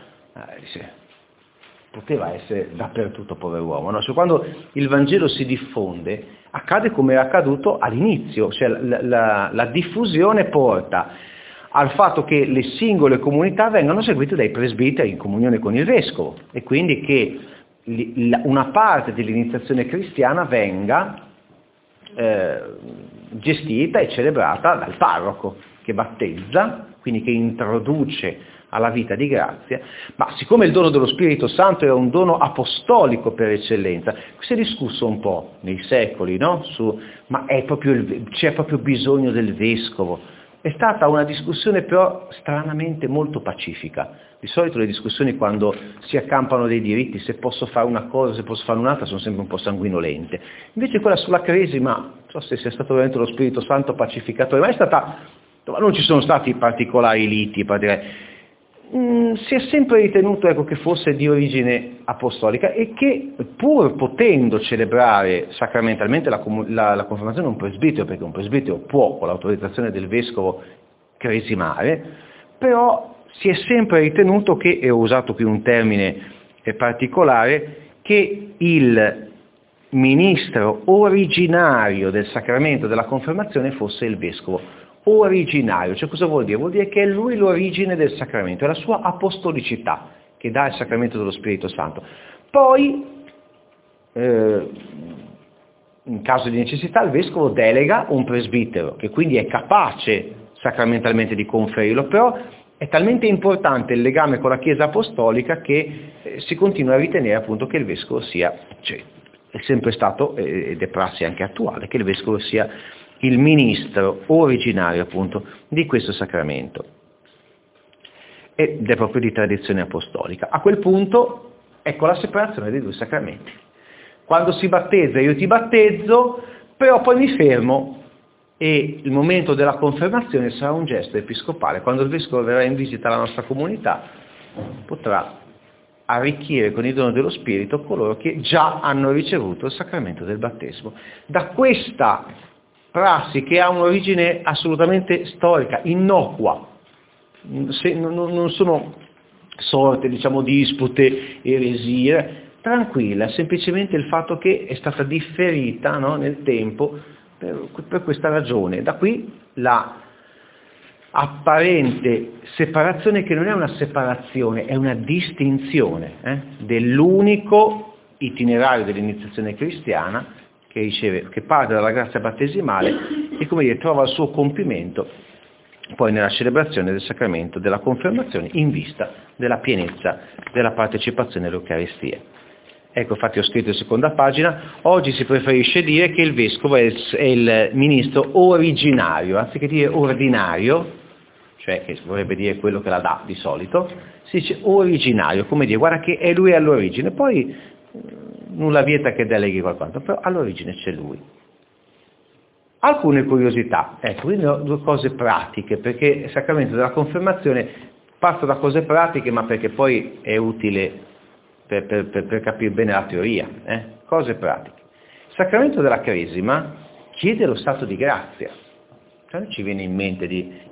poteva essere dappertutto pover'uomo, no? Cioè, quando il Vangelo si diffonde accade come era accaduto all'inizio, cioè la diffusione porta al fatto che le singole comunità vengano seguite dai presbiteri in comunione con il vescovo e quindi che una parte dell'iniziazione cristiana venga gestita e celebrata dal parroco che battezza, quindi che introduce alla vita di grazia, ma siccome il dono dello Spirito Santo era un dono apostolico per eccellenza, si è discusso un po' nei secoli, no? Ma c'è proprio bisogno del vescovo. È stata una discussione però stranamente molto pacifica. Di solito le discussioni quando si accampano dei diritti, se posso fare una cosa, se posso fare un'altra, sono sempre un po' sanguinolente. Invece quella sulla Cresima, non so se sia stato veramente lo Spirito Santo pacificatore, ma non ci sono stati particolari liti, si è sempre ritenuto, ecco, che fosse di origine apostolica e che pur potendo celebrare sacramentalmente la confermazione un presbitero, perché un presbitero può con l'autorizzazione del vescovo cresimare, però si è sempre ritenuto che, e ho usato qui un termine particolare, che il ministro originario del sacramento della confermazione fosse il vescovo. Originario, cioè cosa vuol dire? Vuol dire che è lui l'origine del sacramento, è la sua apostolicità che dà il sacramento dello Spirito Santo. Poi, in caso di necessità, il vescovo delega un presbitero, che quindi è capace sacramentalmente di conferirlo, però è talmente importante il legame con la Chiesa apostolica che si continua a ritenere appunto che il vescovo sia, cioè è sempre stato, ed è prassi anche attuale, che il vescovo sia il ministro originario appunto di questo sacramento ed è proprio di tradizione apostolica. A quel punto ecco la separazione dei due sacramenti. Quando si battezza io ti battezzo, però poi mi fermo e il momento della confermazione sarà un gesto episcopale. Quando il vescovo verrà in visita alla nostra comunità potrà arricchire con il dono dello Spirito coloro che già hanno ricevuto il sacramento del battesimo. Da questa prassi che ha un'origine assolutamente storica, innocua, non sono sorte, diciamo, dispute, eresie, tranquilla, semplicemente il fatto che è stata differita, no, nel tempo per questa ragione. Da qui la apparente separazione, che non è una separazione, è una distinzione dell'unico itinerario dell'iniziazione cristiana che parte dalla grazia battesimale e, come dire, trova il suo compimento poi nella celebrazione del sacramento della confermazione in vista della pienezza della partecipazione all'Eucaristia. Ecco, infatti ho scritto in seconda pagina, oggi si preferisce dire che il vescovo è il ministro originario, anziché dire ordinario, cioè che vorrebbe dire quello che la dà di solito, si dice originario, come dire, guarda che è lui all'origine, poi nulla vieta che deleghi qualcosa, però all'origine c'è lui. Alcune curiosità, ecco, quindi due cose pratiche, perché il sacramento della confermazione parte da cose pratiche, ma perché poi è utile per capire bene la teoria. Cose pratiche. sacramento della Cresima chiede lo stato di grazia. Cioè ci viene in mente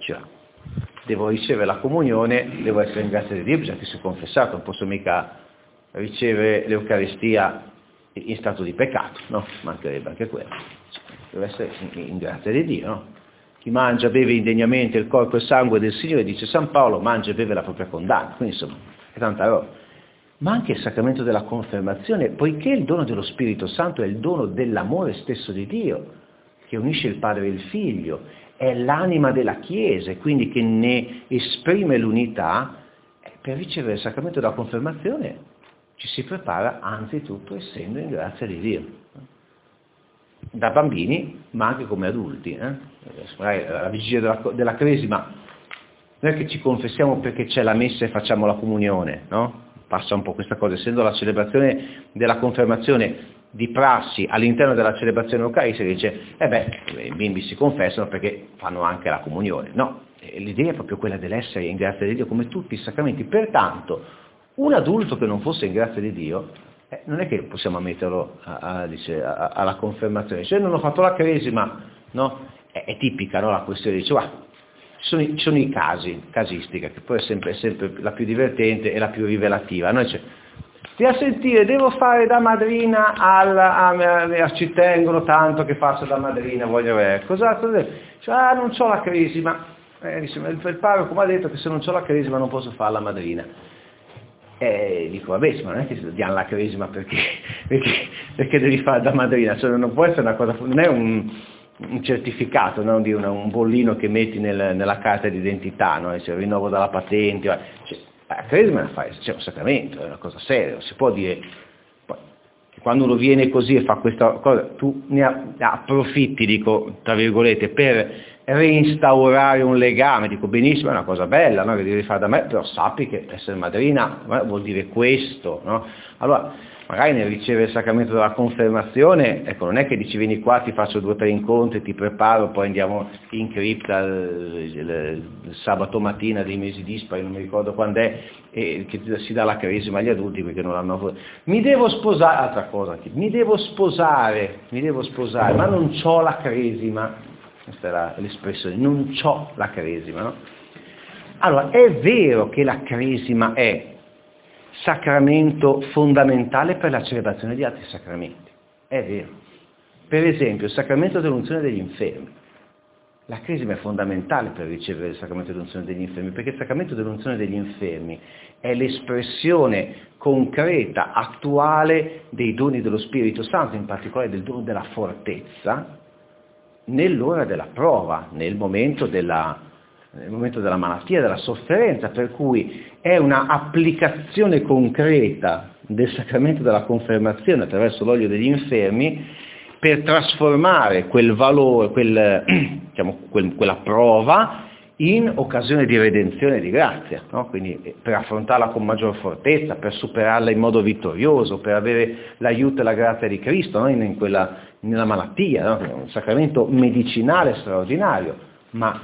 devo ricevere la comunione, devo essere in grazia di Dio, bisogna che sia confessato, non posso mica ricevere l'Eucaristia in stato di peccato, no? Mancherebbe anche quello. Deve essere in grazia di Dio, no? Chi mangia, beve indegnamente il corpo e il sangue del Signore, dice San Paolo, mangia e beve la propria condanna. Quindi insomma, è tanta roba. Ma anche il sacramento della confermazione, poiché il dono dello Spirito Santo è il dono dell'amore stesso di Dio, che unisce il Padre e il Figlio, è l'anima della Chiesa, quindi che ne esprime l'unità, per ricevere il sacramento della confermazione ci si prepara anzitutto essendo in grazia di Dio. Da bambini, ma anche come adulti. Magari alla vigilia della Cresima, non è che ci confessiamo perché c'è la messa e facciamo la comunione, no? Passa un po' questa cosa, essendo la celebrazione della confermazione di prassi all'interno della celebrazione eucaristica, dice, i bimbi si confessano perché fanno anche la comunione. No, l'idea è proprio quella dell'essere in grazia di Dio come tutti i sacramenti. Pertanto, un adulto che non fosse in grazia di Dio, non è che possiamo ammetterlo alla confermazione. Cioè, non ho fatto la Cresima, no? È tipica, no? La questione, dice, ci sono i casi, casistica, che poi è sempre la più divertente e la più rivelativa. No? Dice, stia a sentire, devo fare da madrina ci tengono tanto che faccio da madrina, voglio vedere. Cos'altro? Cioè, non c'ho la Cresima. Dice, il parroco mi ha detto che se non c'ho la Cresima non posso fare la madrina. Dico, vabbè, ma non è che diamo la Cresima perché devi fare da madrina, cioè non può essere una cosa, non è un certificato, no? Di un bollino che metti nella carta d'identità, no? Cioè, rinnovo dalla patente, cioè, la Cresima c'è un sacramento, è una cosa seria, si può dire che quando uno viene così e fa questa cosa, tu ne approfitti, dico, tra virgolette, per reinstaurare un legame, dico benissimo, è una cosa bella, no? Che devi fare da me, però sappi che essere madrina vuol dire questo, no? Allora, magari nel ricevere il sacramento della confermazione, ecco, non è che dici vieni qua, ti faccio 2 o 3 incontri, ti preparo, poi andiamo in cripta il sabato mattina dei mesi dispari, non mi ricordo quando è, e che si dà la Cresima agli adulti perché non l'hanno avuto. Mi devo sposare, altra cosa, mi devo sposare, ma non c'ho la Cresima. Questa è l'espressione, non c'ho la Cresima, no? Allora, è vero che la Cresima è sacramento fondamentale per la celebrazione di altri sacramenti, è vero. Per esempio, il sacramento dell'unzione degli infermi. La Cresima è fondamentale per ricevere il sacramento dell'unzione degli infermi, perché il sacramento dell'unzione degli infermi è l'espressione concreta, attuale dei doni dello Spirito Santo, in particolare del dono della fortezza, nell'ora della prova, nel momento della malattia, della sofferenza, per cui è una applicazione concreta del sacramento della confermazione attraverso l'olio degli infermi per trasformare quel valore, quella prova in occasione di redenzione e di grazia, no? Quindi per affrontarla con maggior fortezza, per superarla in modo vittorioso, per avere l'aiuto e la grazia di Cristo, no? Nella malattia, no? È un sacramento medicinale straordinario, ma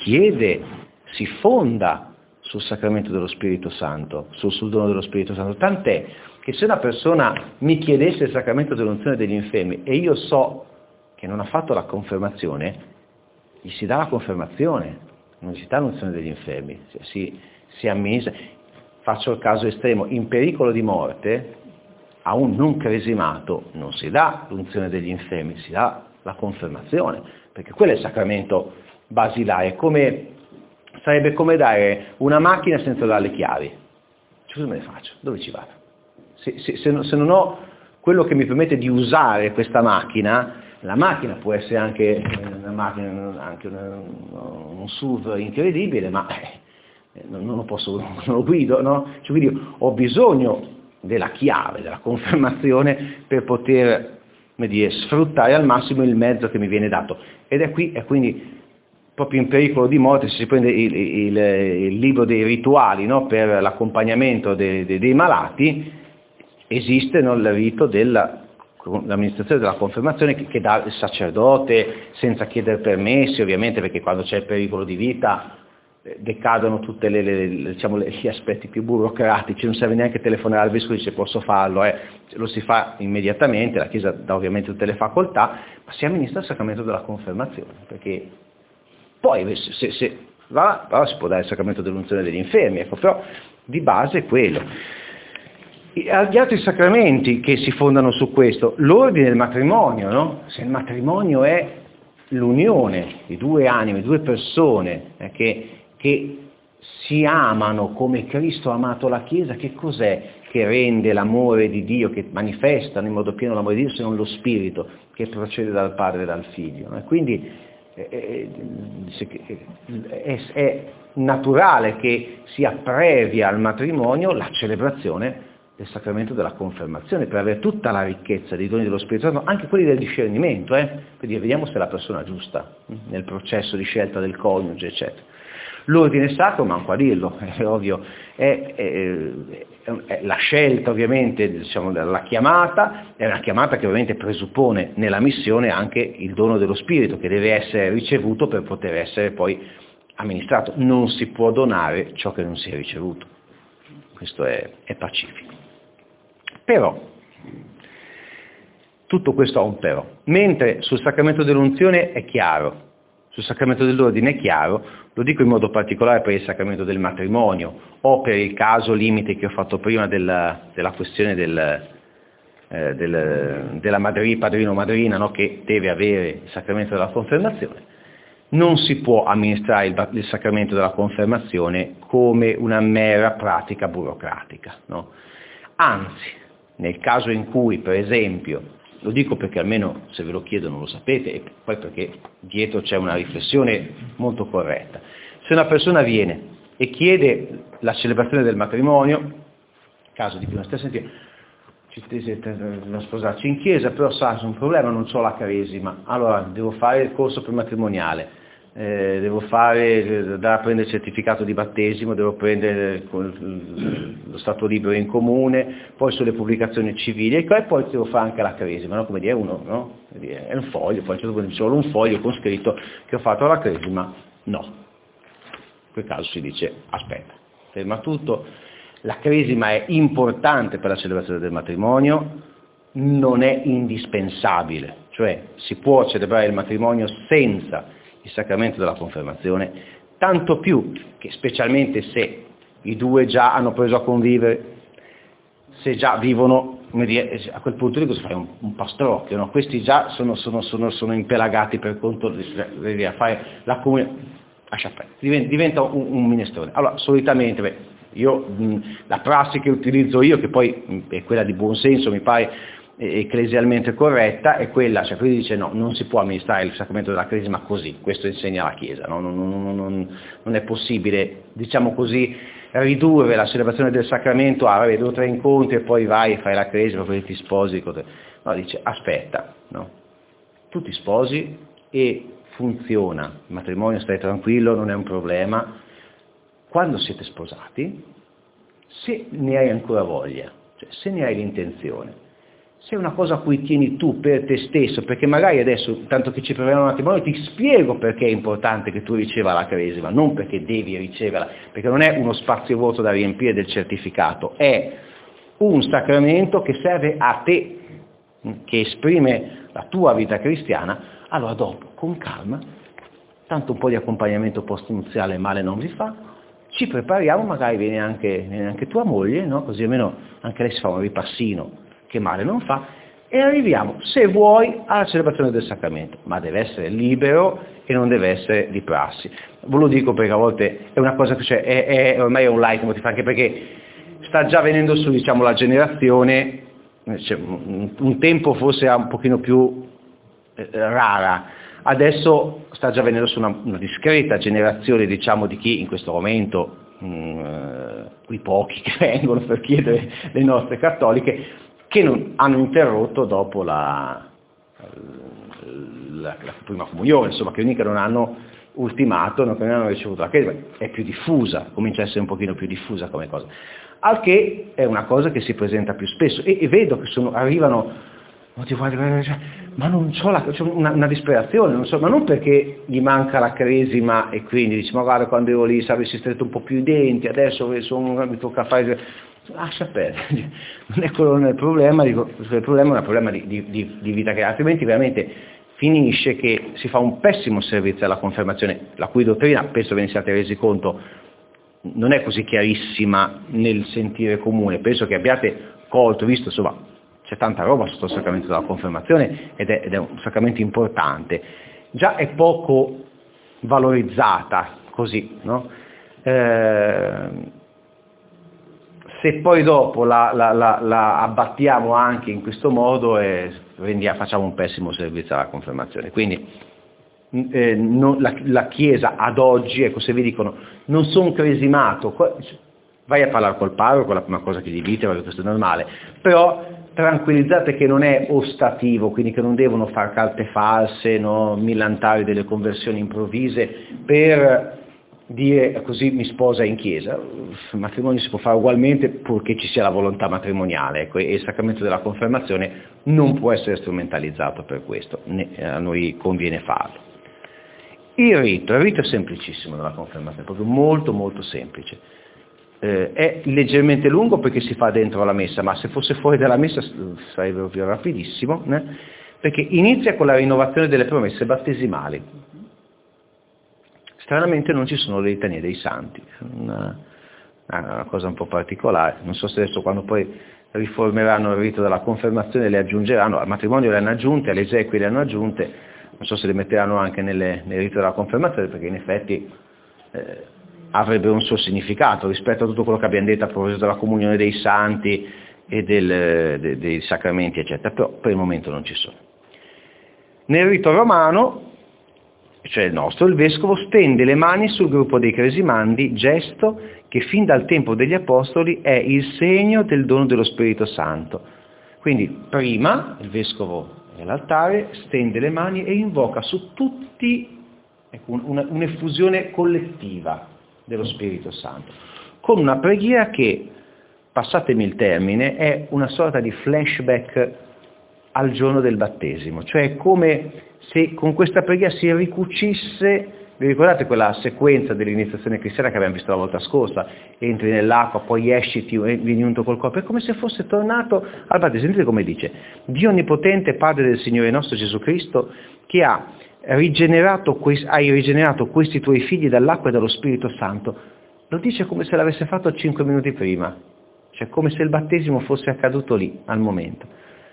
si fonda sul sacramento dello Spirito Santo, sul dono dello Spirito Santo, tant'è che se una persona mi chiedesse il sacramento dell'unzione degli infermi e io so che non ha fatto la confermazione, gli si dà la confermazione, non si dà l'unzione degli infermi, si è ammise. Faccio il caso estremo, in pericolo di morte, a un non cresimato non si dà l'unzione degli infermi, si dà la confermazione, perché quello è il sacramento basilare, sarebbe come dare una macchina senza dare le chiavi. Cosa me ne faccio? Dove ci vado? Se non ho quello che mi permette di usare questa macchina, la macchina può essere anche una macchina, anche un SUV incredibile, ma non lo guido, no? Cioè, quindi ho bisogno della chiave, della confermazione per poter, come dire, sfruttare al massimo il mezzo che mi viene dato. Ed è quindi proprio in pericolo di morte, se si prende il libro dei rituali, no? Per l'accompagnamento dei malati, esiste, no, il rito l'amministrazione della confermazione che dà il sacerdote senza chiedere permessi, ovviamente, perché quando c'è il pericolo di vita decadono tutti gli aspetti più burocratici, non serve neanche telefonare al vescovo e dice posso farlo, lo si fa immediatamente, la Chiesa dà ovviamente tutte le facoltà, ma si amministra il sacramento della confermazione, perché poi se si può dare il sacramento dell'unzione degli infermi, ecco, però di base è quello. Gli altri sacramenti che si fondano su questo, l'ordine del matrimonio, no? Se il matrimonio è l'unione di due anime, due persone che si amano come Cristo ha amato la Chiesa, che cos'è che rende l'amore di Dio, che manifestano in modo pieno l'amore di Dio, se non lo Spirito che procede dal Padre e dal Figlio? No? E quindi è naturale che sia previa al matrimonio la celebrazione del sacramento della confermazione, per avere tutta la ricchezza dei doni dello Spirito Santo, anche quelli del discernimento, per dire vediamo se è la persona giusta nel processo di scelta del coniuge, eccetera. L'ordine sacro, manco a dirlo, è ovvio, è la scelta ovviamente, diciamo, la chiamata, è una chiamata che ovviamente presuppone nella missione anche il dono dello Spirito, che deve essere ricevuto per poter essere poi amministrato. Non si può donare ciò che non si è ricevuto, questo è pacifico. Però, tutto questo ha un però, mentre sul sacramento dell'unzione è chiaro, sul sacramento dell'ordine è chiaro, lo dico in modo particolare per il sacramento del matrimonio o per il caso limite che ho fatto prima della questione della padrino-madrina, no, che deve avere il sacramento della confermazione. Non si può amministrare il sacramento della confermazione come una mera pratica burocratica, no? Anzi, nel caso in cui, per esempio, lo dico perché almeno se ve lo chiedo non lo sapete e poi perché dietro c'è una riflessione molto corretta. Se una persona viene e chiede la celebrazione del matrimonio, caso di prima stessa sentire, ci siete da sposarci in chiesa, però sa, c'è un problema, non ho la caresima, allora devo fare il corso prematrimoniale, devo andare a prendere il certificato di battesimo, devo prendere lo stato libero in comune, poi sulle pubblicazioni civili e poi devo fare anche la cresima, no? Come dire uno, no? È un foglio, poi a un certo punto c'è solo un foglio con scritto che ho fatto la cresima, no. In quel caso si dice aspetta, ferma tutto, la cresima è importante per la celebrazione del matrimonio, non è indispensabile, cioè si può celebrare il matrimonio senza il sacramento della confermazione, tanto più che specialmente se i due già hanno preso a convivere, se già vivono, come dire, a quel punto di cosa fai? Un pastrocchio, no? Questi già sono impelagati per conto di fare la comunione, lascia fare, diventa un minestrone. Allora, solitamente, la prassi che utilizzo io, che poi è quella di buon senso, mi pare ecclesialmente corretta, è quella, cioè quindi dice no, non si può amministrare il sacramento della cresima così, questo insegna la Chiesa, no? Non è possibile, diciamo così, ridurre la celebrazione del sacramento a 2 o 3 incontri e poi vai e fai la cresima, poi ti sposi, no, dice aspetta, no? Tu ti sposi e funziona, il matrimonio, stai tranquillo, non è un problema, quando siete sposati, se ne hai ancora voglia, cioè se ne hai l'intenzione, se è una cosa a cui tieni tu per te stesso, perché magari adesso, tanto che ci proviamo un matrimonio, ti spiego perché è importante che tu riceva la cresima, non perché devi riceverla, perché non è uno spazio vuoto da riempire del certificato, è un sacramento che serve a te, che esprime la tua vita cristiana. Allora dopo, con calma, tanto un po' di accompagnamento post-nuziale male non vi fa, ci prepariamo, magari viene anche tua moglie, no? Così almeno anche lei si fa un ripassino, che male non fa, e arriviamo, se vuoi, alla celebrazione del sacramento, ma deve essere libero e non deve essere di prassi. Ve lo dico perché a volte è una cosa che ormai è un leitmotiv, anche perché sta già venendo su, diciamo, la generazione, un tempo forse un pochino più rara, adesso sta già venendo su una discreta generazione, diciamo, di chi in questo momento, quei pochi che vengono per chiedere le nostre cattoliche, che non hanno interrotto dopo la prima comunione, insomma, che non hanno ultimato, che non hanno ricevuto la cresima, è più diffusa, comincia a essere un pochino più diffusa come cosa, al che è una cosa che si presenta più spesso, e vedo che arrivano ma non c'ho una disperazione, non so, ma non perché gli manca la cresima e quindi dice, ma guarda, quando ero lì se avessi stretto un po' più i denti, adesso mi tocca fare, lascia perdere, non è quello il problema, dico, il problema è un problema di vita che altrimenti veramente finisce che si fa un pessimo servizio alla confermazione, la cui dottrina, penso ve ne siate resi conto, non è così chiarissima nel sentire comune, penso che abbiate colto, visto, insomma, c'è tanta roba sotto il sacramento della confermazione ed è un sacramento importante. Già è poco valorizzata così, no? Se poi dopo la abbattiamo anche in questo modo facciamo un pessimo servizio alla confermazione. Quindi la Chiesa ad oggi, ecco, se vi dicono non sono cresimato, vai a parlare col parroco, è la prima cosa che gli dite, perché questo è normale, però tranquillizzate che non è ostativo, quindi che non devono far carte false, no, millantare delle conversioni improvvise per dire così mi sposa in chiesa. Il matrimonio si può fare ugualmente purché ci sia la volontà matrimoniale, ecco, e il sacramento della confermazione non può essere strumentalizzato per questo, a noi conviene farlo. Il rito è semplicissimo nella confermazione, proprio molto molto semplice. È leggermente lungo perché si fa dentro la messa, ma se fosse fuori dalla messa sarebbe proprio rapidissimo, perché inizia con la rinnovazione delle promesse battesimali. Stranamente non ci sono le litanie dei santi, una cosa un po' particolare, non so se adesso quando poi riformeranno il rito della confermazione le aggiungeranno, al matrimonio le hanno aggiunte, alle esequie le hanno aggiunte, non so se le metteranno anche nel rito della confermazione, perché in effetti avrebbe un suo significato rispetto a tutto quello che abbiamo detto a proposito della comunione dei santi e dei sacramenti, eccetera, però per il momento non ci sono. Nel rito romano, cioè il nostro, il vescovo stende le mani sul gruppo dei cresimandi, gesto che fin dal tempo degli apostoli è il segno del dono dello Spirito Santo. Quindi prima il vescovo all'altare stende le mani e invoca su tutti, ecco, un'effusione collettiva dello Spirito Santo, con una preghiera che, passatemi il termine, è una sorta di flashback al giorno del battesimo, cioè è come se con questa preghiera si ricucisse, vi ricordate quella sequenza dell'iniziazione cristiana che abbiamo visto la volta scorsa, entri nell'acqua, poi esci, vieni unto col corpo, è come se fosse tornato al battesimo. Sentite come dice: Dio Onnipotente, Padre del Signore nostro Gesù Cristo, che hai rigenerato questi tuoi figli dall'acqua e dallo Spirito Santo, lo dice come se l'avesse fatto 5 minuti prima, cioè come se il battesimo fosse accaduto lì, al momento.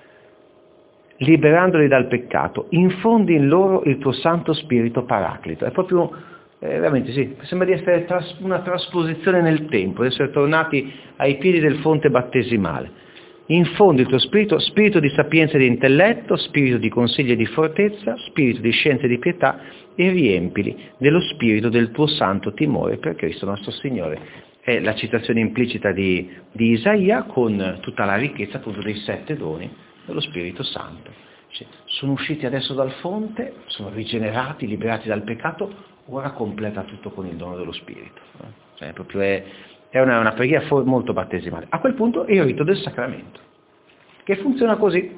Liberandoli dal peccato, infondi in loro il tuo Santo Spirito Paraclito. È proprio, veramente sì, sembra di essere una trasposizione nel tempo, di essere tornati ai piedi del fonte battesimale. Infondi il tuo spirito, spirito di sapienza e di intelletto, spirito di consiglio e di fortezza, spirito di scienza e di pietà, e riempili dello spirito del tuo santo timore per Cristo nostro Signore. È la citazione implicita di Isaia con tutta la ricchezza appunto dei 7 doni dello Spirito Santo. Cioè, sono usciti adesso dal fonte, sono rigenerati, liberati dal peccato, ora completa tutto con il dono dello Spirito. Cioè, proprio è una preghiera molto battesimale. A quel punto è il rito del sacramento, che funziona così.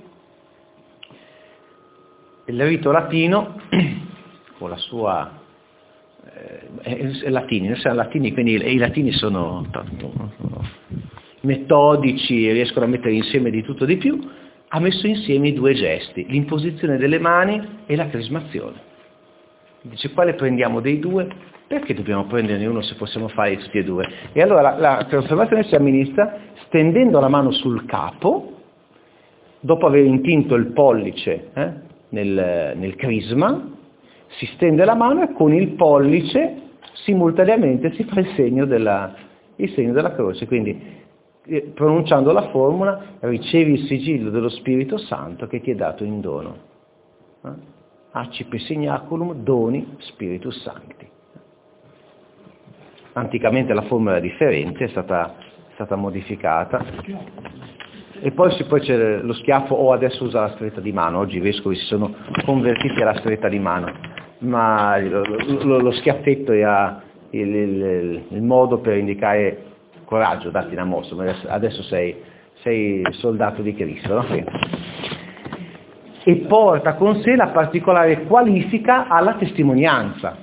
Il rito latino, con la sua... latini, quindi i latini sono tanto metodici, riescono a mettere insieme di tutto di più, ha messo insieme i 2 gesti, l'imposizione delle mani e la crismazione. Dice, quale prendiamo dei 2? Perché dobbiamo prenderne uno se possiamo fare tutti e 2? E allora la confermazione si amministra stendendo la mano sul capo, dopo aver intinto il pollice nel crisma, si stende la mano e con il pollice simultaneamente si fa il segno della croce, quindi pronunciando la formula ricevi il sigillo dello Spirito Santo che ti è dato in dono. Accipe signaculum doni Spiritus Sancti. Anticamente la formula era differente, è stata modificata. E poi c'è lo schiaffo, o adesso usa la stretta di mano, oggi i vescovi si sono convertiti alla stretta di mano, ma lo schiaffetto era il modo per indicare coraggio, datti una mossa, adesso sei soldato di Cristo, no? e porta con sé la particolare qualifica alla testimonianza.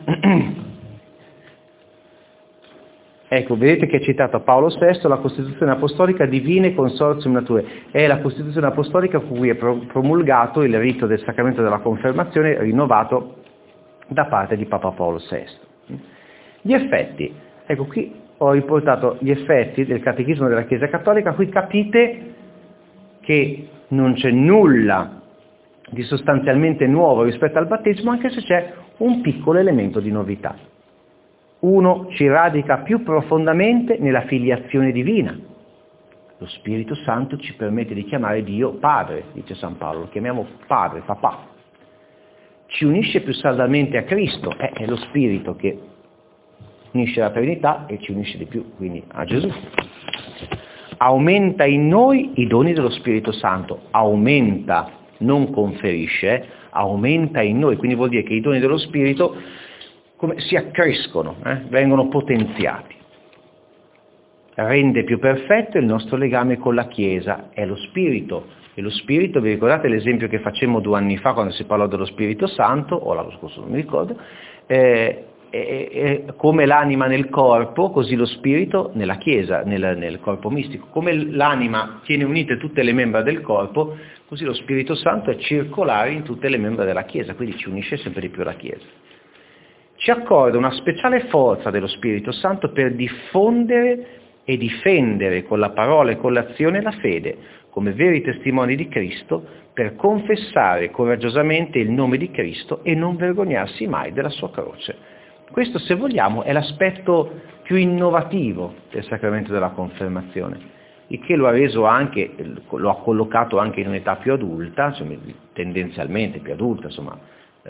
Ecco, vedete che è citato a Paolo VI la Costituzione Apostolica Divine Consortium Naturae. È la Costituzione Apostolica con cui è promulgato il rito del sacramento della confermazione rinnovato da parte di Papa Paolo VI. Gli effetti. Ecco, qui ho riportato gli effetti del Catechismo della Chiesa Cattolica. Qui capite che non c'è nulla di sostanzialmente nuovo rispetto al battesimo, anche se c'è un piccolo elemento di novità. Uno, ci radica più profondamente nella filiazione divina. Lo Spirito Santo ci permette di chiamare Dio Padre, dice San Paolo, lo chiamiamo Padre, Papà. Ci unisce più saldamente a Cristo, è lo Spirito che unisce la Trinità e ci unisce di più, quindi a Gesù. Aumenta in noi i doni dello Spirito Santo, aumenta, non conferisce, aumenta in noi, quindi vuol dire che i doni dello Spirito si accrescono, vengono potenziati. Rende più perfetto il nostro legame con la Chiesa, è lo Spirito. E lo Spirito, vi ricordate l'esempio che facemmo 2 anni fa quando si parlò dello Spirito Santo, o l'anno scorso non mi ricordo, come l'anima nel corpo, così lo Spirito nella Chiesa, nel corpo mistico. Come l'anima tiene unite tutte le membra del corpo, così lo Spirito Santo è circolare in tutte le membra della Chiesa, quindi ci unisce sempre di più alla Chiesa. Ci accorda una speciale forza dello Spirito Santo per diffondere e difendere con la parola e con l'azione la fede, come veri testimoni di Cristo, per confessare coraggiosamente il nome di Cristo e non vergognarsi mai della sua croce. Questo, se vogliamo, è l'aspetto più innovativo del sacramento della confermazione, il che lo ha reso anche, lo ha collocato anche in un'età più adulta, insomma, tendenzialmente più adulta, insomma,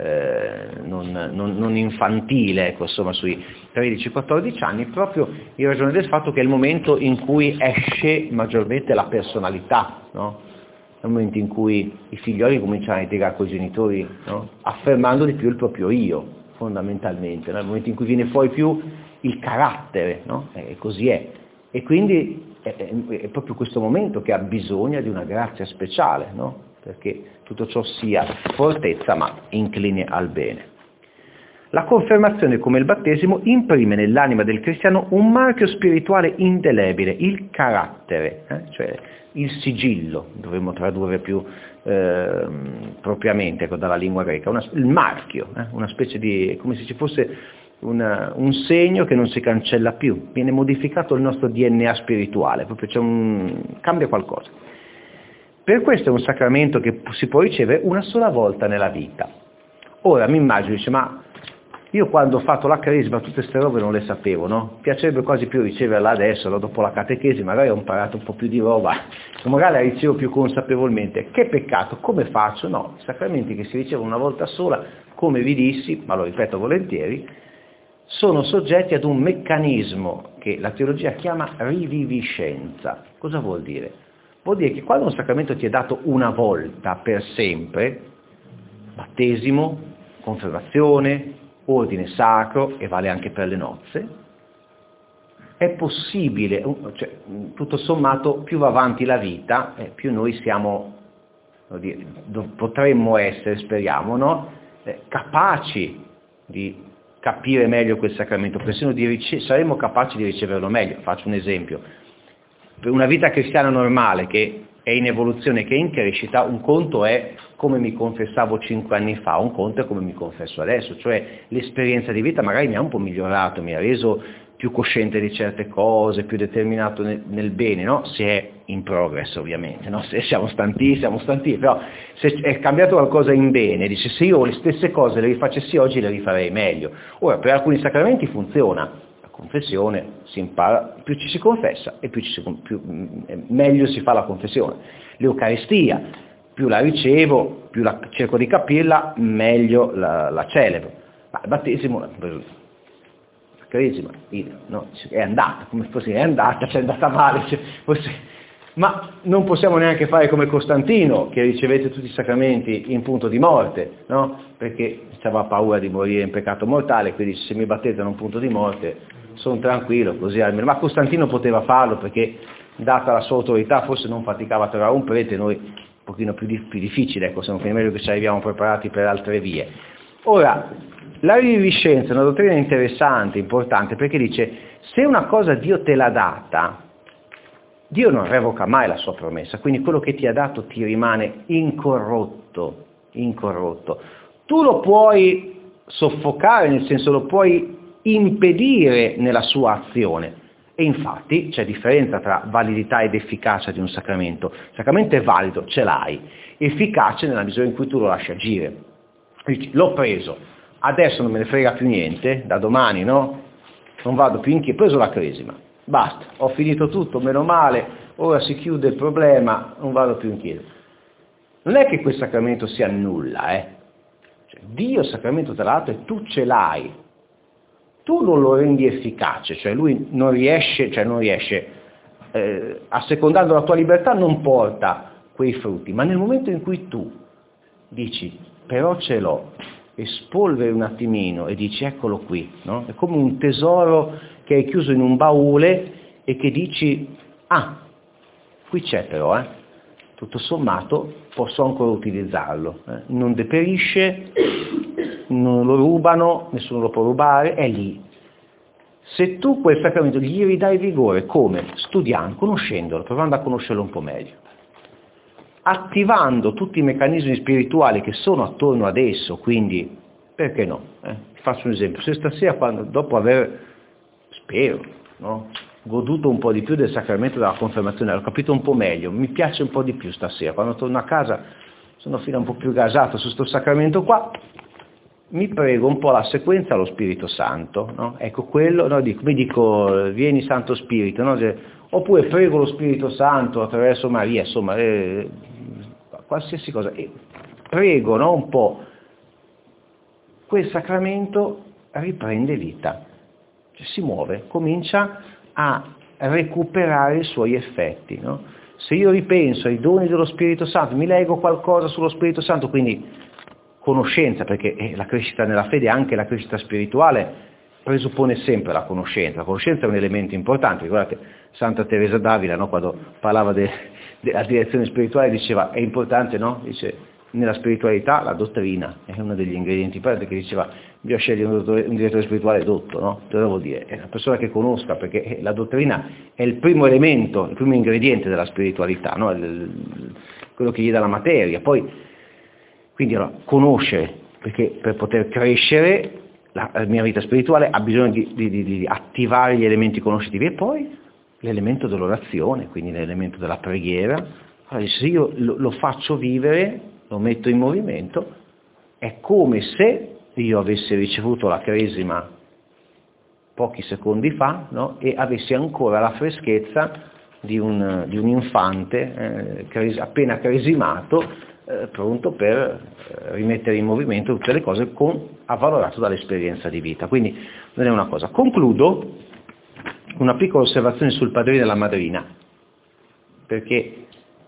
non infantile, ecco, insomma, sui 13-14 anni, proprio in ragione del fatto che è il momento in cui esce maggiormente la personalità, no? È il momento in cui i figlioli cominciano a litigare con i genitori, no? Affermando di più il proprio io, fondamentalmente, no? È il momento in cui viene fuori più il carattere, no? E così è. E quindi è proprio questo momento che ha bisogno di una grazia speciale, no? Perché tutto ciò sia fortezza ma incline al bene. La confermazione, come il battesimo, imprime nell'anima del cristiano un marchio spirituale indelebile, il carattere, cioè il sigillo, dovremmo tradurre più propriamente dalla lingua greca, il marchio, una specie di, come se ci fosse un segno che non si cancella più, viene modificato il nostro DNA spirituale, proprio cambia qualcosa. Per questo è un sacramento che si può ricevere una sola volta nella vita. Ora mi immagino, dice, ma io quando ho fatto la crisma tutte queste robe non le sapevo, no? Piacerebbe quasi più riceverla adesso, dopo la catechesi, magari ho imparato un po' più di roba, magari la ricevo più consapevolmente. Che peccato, come faccio? No, i sacramenti che si ricevono una volta sola, come vi dissi, ma lo ripeto volentieri, sono soggetti ad un meccanismo che la teologia chiama riviviscenza. Cosa vuol dire? Vuol dire che quando un sacramento ti è dato una volta per sempre, battesimo, confermazione, ordine sacro, e vale anche per le nozze, è possibile, cioè, tutto sommato, più va avanti la vita, più noi siamo, potremmo essere, speriamo, no? Capaci di capire meglio quel sacramento, persino saremo capaci di riceverlo meglio. Faccio un esempio. Per una vita cristiana normale che è in evoluzione, che è in crescita, un conto è come mi confessavo 5 anni fa, un conto è come mi confesso adesso, cioè l'esperienza di vita magari mi ha un po' migliorato, mi ha reso più cosciente di certe cose, più determinato nel bene, no? Se è in progresso ovviamente, no? Se siamo stanti, però se è cambiato qualcosa in bene, dice se io le stesse cose le rifacessi oggi le rifarei meglio. Ora, per alcuni sacramenti funziona. Confessione, si impara, più ci si confessa e meglio si fa la confessione. L'Eucaristia, più la ricevo, più cerco di capirla, meglio la celebro. Ma il battesimo, la cresima, no, è andata, come fosse è andata, c'è andata male, ma non possiamo neanche fare come Costantino, che ricevete tutti i sacramenti in punto di morte, no? Perché aveva paura di morire in peccato mortale, quindi se mi battete in un punto di morte sono tranquillo, così almeno. Ma Costantino poteva farlo perché, data la sua autorità, forse non faticava a trovare un prete, noi pochino più difficile, ecco, è meglio che ci arriviamo preparati per altre vie. Ora, la riviviscenza è una dottrina interessante, importante, perché dice, se una cosa Dio te l'ha data, Dio non revoca mai la sua promessa, quindi quello che ti ha dato ti rimane incorrotto, incorrotto. Tu lo puoi soffocare, nel senso lo puoi impedire nella sua azione. E infatti c'è differenza tra validità ed efficacia di un sacramento. Il sacramento è valido, ce l'hai, efficace nella misura in cui tu lo lasci agire. Dici, l'ho preso, adesso non me ne frega più niente, da domani no? Non vado più in chiesa, ho preso la cresima, basta, ho finito tutto, meno male, ora si chiude il problema, non vado più in chiesa. Non è che quel sacramento si annulla, Cioè, Dio il sacramento te l'ha dato e tu ce l'hai. Tu non lo rendi efficace, cioè lui non riesce, assecondando la tua libertà non porta quei frutti, ma nel momento in cui tu dici, però ce l'ho, e spolveri un attimino e dici, eccolo qui, no? È come un tesoro che hai chiuso in un baule e che dici, ah, qui c'è però, tutto sommato posso ancora utilizzarlo, non deperisce, non lo rubano, nessuno lo può rubare, è lì. Se tu quel sacramento gli ridai vigore, come? Studiando, conoscendolo, provando a conoscerlo un po' meglio, attivando tutti i meccanismi spirituali che sono attorno ad esso, quindi, perché no? Faccio un esempio, se stasera, dopo aver, spero, no? Goduto un po' di più del sacramento della confermazione, l'ho capito un po' meglio, mi piace un po' di più stasera, quando torno a casa sono fino a un po' più gasato su questo sacramento qua, mi prego un po' la sequenza allo Spirito Santo, no? Ecco quello, no? Mi dico, vieni Santo Spirito, no? Oppure prego lo Spirito Santo attraverso Maria, insomma, qualsiasi cosa, prego, no? Un po', quel sacramento riprende vita, cioè si muove, comincia a recuperare i suoi effetti, no? Se io ripenso ai doni dello Spirito Santo, mi leggo qualcosa sullo Spirito Santo, quindi conoscenza, perché la crescita nella fede, anche la crescita spirituale, presuppone sempre la conoscenza. La conoscenza è un elemento importante. Guardate, Santa Teresa d'Avila, no, quando parlava della direzione spirituale, diceva, è importante, no? Dice, nella spiritualità la dottrina è uno degli ingredienti, perché diceva, bisogna scegliere un direttore spirituale dotto, no? Cosa vuol dire? È una persona che conosca, perché la dottrina è il primo elemento, il primo ingrediente della spiritualità, no? Quello che gli dà la materia. Poi, quindi allora, conoscere, perché per poter crescere la mia vita spirituale ha bisogno di attivare gli elementi conoscitivi, e poi l'elemento dell'orazione, quindi l'elemento della preghiera. Allora, se io lo faccio vivere, lo metto in movimento, è come se io avessi ricevuto la cresima pochi secondi fa, no? E avessi ancora la freschezza di un infante appena cresimato, pronto per rimettere in movimento tutte le cose avvalorato dall'esperienza di vita. Quindi non è una cosa. Concludo una piccola osservazione sul padrino e la madrina, perché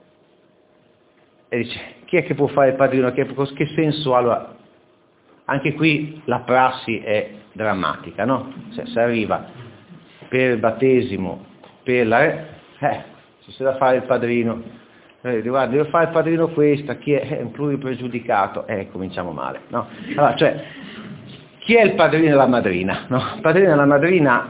dice, chi è che può fare il padrino? Che senso ha? Allora, anche qui la prassi è drammatica, no? Se arriva per il battesimo, per se c'è da fare il padrino, guarda, devo fare il padrino questa, chi è un pluripregiudicato, cominciamo male, no? Allora, cioè, chi è il padrino e la madrina? No? Il padrino e la madrina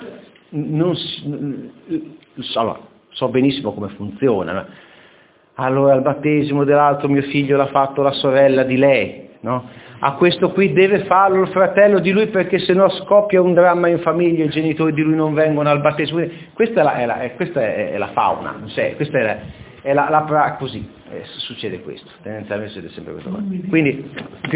allora, so benissimo come funziona, no? Allora il battesimo dell'altro mio figlio l'ha fatto la sorella di lei, no? A questo qui deve farlo il fratello di lui, perché sennò scoppia un dramma in famiglia, i genitori di lui non vengono al battesimo. Questa è la fauna, questa è così, succede questo, tendenzialmente succede sempre questo. Quindi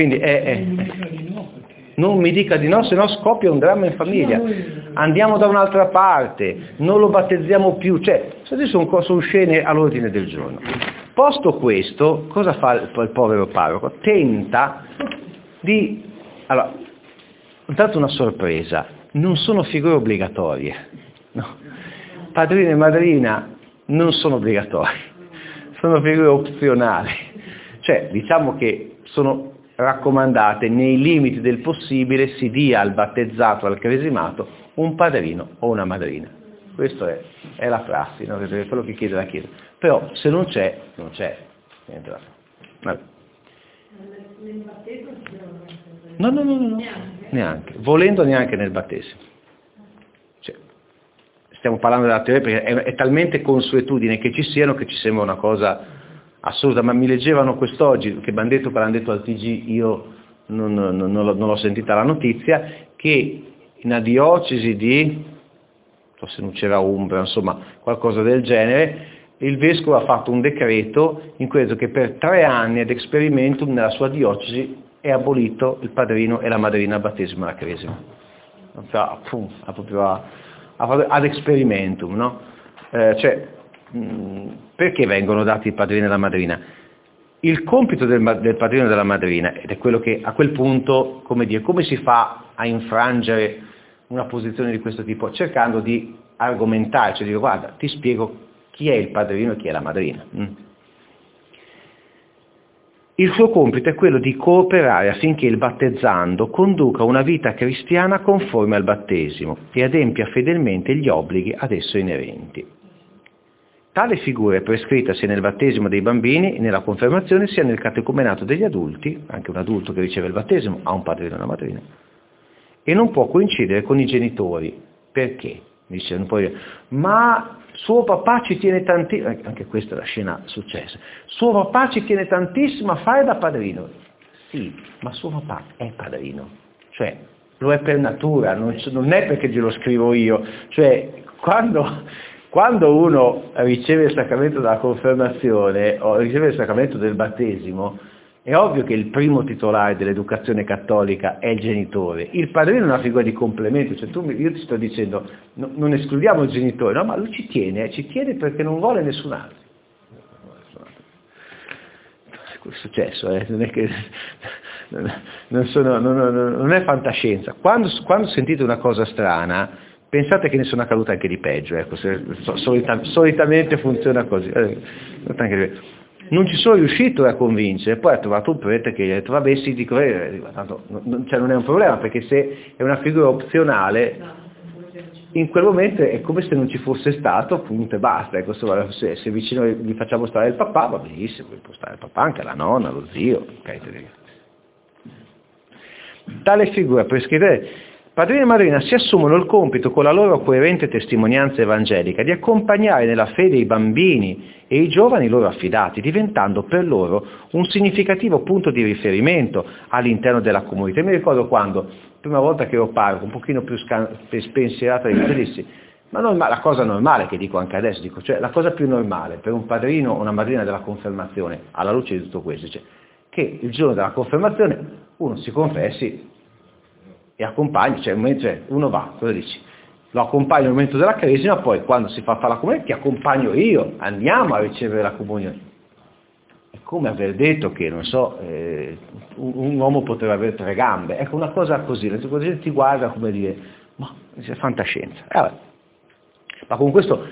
non mi dica di no, se no scoppia un dramma in famiglia, andiamo da un'altra parte, non lo battezziamo più, cioè, sono scene all'ordine del giorno. Posto questo, cosa fa il povero parroco? Tenta allora, intanto una sorpresa, non sono figure obbligatorie, no? Padrino e madrina non sono obbligatori, sono figure opzionali, cioè diciamo che sono raccomandate, nei limiti del possibile si dia al battezzato, al cresimato, un padrino o una madrina. Questo è la prassi, no? È quello che chiede la Chiesa. Però se non c'è, non c'è. Niente da fare. Vabbè. No. Neanche. Volendo neanche nel battesimo. Cioè, stiamo parlando della teoria perché è talmente consuetudine che ci siano che ci sembra una cosa assoluta, ma mi leggevano quest'oggi, che mi hanno detto al TG, io non l'ho sentita la notizia, che in una diocesi di, forse non c'era Umbria, insomma, qualcosa del genere, il vescovo ha fatto un decreto in cui ha detto che per 3 anni ad experimentum nella sua diocesi è abolito il padrino e la madrina al battesimo e alla cresima. Proprio ad experimentum, no? Perché vengono dati il padrino e la madrina? Il compito del padrino e della madrina, ed è quello che a quel punto, come si fa a infrangere una posizione di questo tipo? Cercando di argomentare, cioè dire guarda, ti spiego chi è il padrino e chi è la madrina. Il suo compito è quello di cooperare affinché il battezzando conduca una vita cristiana conforme al battesimo e adempia fedelmente gli obblighi ad esso inerenti. Tale figura è prescritta sia nel battesimo dei bambini, nella confermazione, sia nel catecumenato degli adulti, anche un adulto che riceve il battesimo ha un padrino e una madrina, e non può coincidere con i genitori. Perché? Dice, non può dire, ma suo papà ci tiene tantissimo, anche questa è la scena successa, suo papà ci tiene tantissimo a fare da padrino. Sì, ma suo papà è padrino, cioè lo è per natura, non è perché glielo scrivo io, cioè quando uno riceve il sacramento della confermazione o riceve il sacramento del battesimo, è ovvio che il primo titolare dell'educazione cattolica è il genitore. Il padrino è una figura di complemento, cioè io ti sto dicendo, non escludiamo il genitore, no, ma lui ci tiene perché non vuole nessun altro. È successo, non è che non è fantascienza. Quando sentite una cosa strana, pensate che ne sono accaduta anche di peggio, ecco, solitamente funziona così. Non ci sono riuscito a convincere, poi ha trovato un prete che gli ha detto vabbè sì, dico, tanto, non è un problema, perché se è una figura opzionale, in quel momento è come se non ci fosse stato, punto e basta. Ecco, se vicino gli facciamo stare il papà, va benissimo, può stare il papà, anche la nonna, lo zio. Tale figura prescrive padrino e madrina si assumono il compito, con la loro coerente testimonianza evangelica, di accompagnare nella fede i bambini e i giovani loro affidati, diventando per loro un significativo punto di riferimento all'interno della comunità. Mi ricordo quando, prima volta che ero parroco, un pochino più spensierato, dissi, ma la cosa normale, che dico anche adesso, cioè la cosa più normale per un padrino o una madrina della confermazione, alla luce di tutto questo, cioè, che il giorno della confermazione uno si confessi e accompagni, cioè uno va, cosa dici? Lo accompagno al momento della cresima, poi quando si fa la comunione ti accompagno io, andiamo a ricevere la comunione. È come aver detto che, non so, un uomo potrebbe avere 3 gambe, ecco una cosa così, la gente ti guarda come dire, ma è fantascienza. Ma con questo,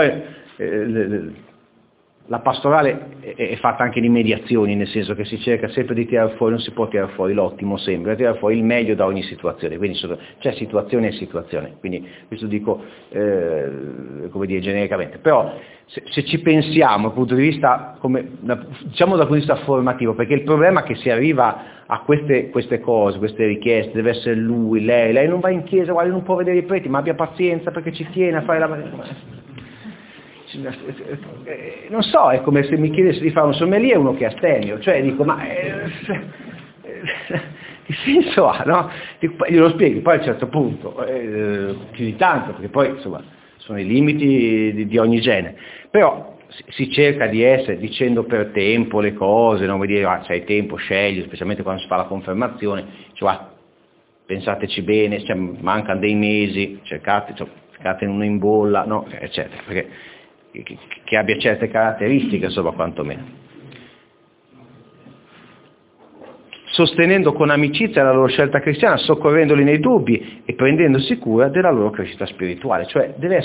la pastorale è fatta anche di mediazioni, nel senso che si cerca sempre di tirare fuori, non si può tirare fuori l'ottimo sempre, tirare fuori il meglio da ogni situazione, quindi c'è situazione e situazione, quindi questo dico come dire genericamente, però se ci pensiamo dal punto di vista, diciamo dal punto di vista formativo, perché il problema è che si arriva a queste cose, queste richieste, deve essere lui, lei non va in chiesa, guarda, non può vedere i preti, ma abbia pazienza perché ci tiene a fare la... Non so, è come se mi chiedessi di fare un sommelier uno che è astemio, cioè dico, ma che senso ha, no? Glielo spieghi, poi a un certo punto, più di tanto, perché poi insomma sono i limiti di ogni genere, però si cerca di essere, dicendo per tempo le cose, non vuol dire, c'hai tempo, scegli, specialmente quando si fa la confermazione, cioè, pensateci bene, cioè, mancano dei mesi, cercate uno in bolla, no, eccetera, perché che abbia certe caratteristiche, insomma, quantomeno. Sostenendo con amicizia la loro scelta cristiana, soccorrendoli nei dubbi e prendendosi cura della loro crescita spirituale. Cioè dovrebbe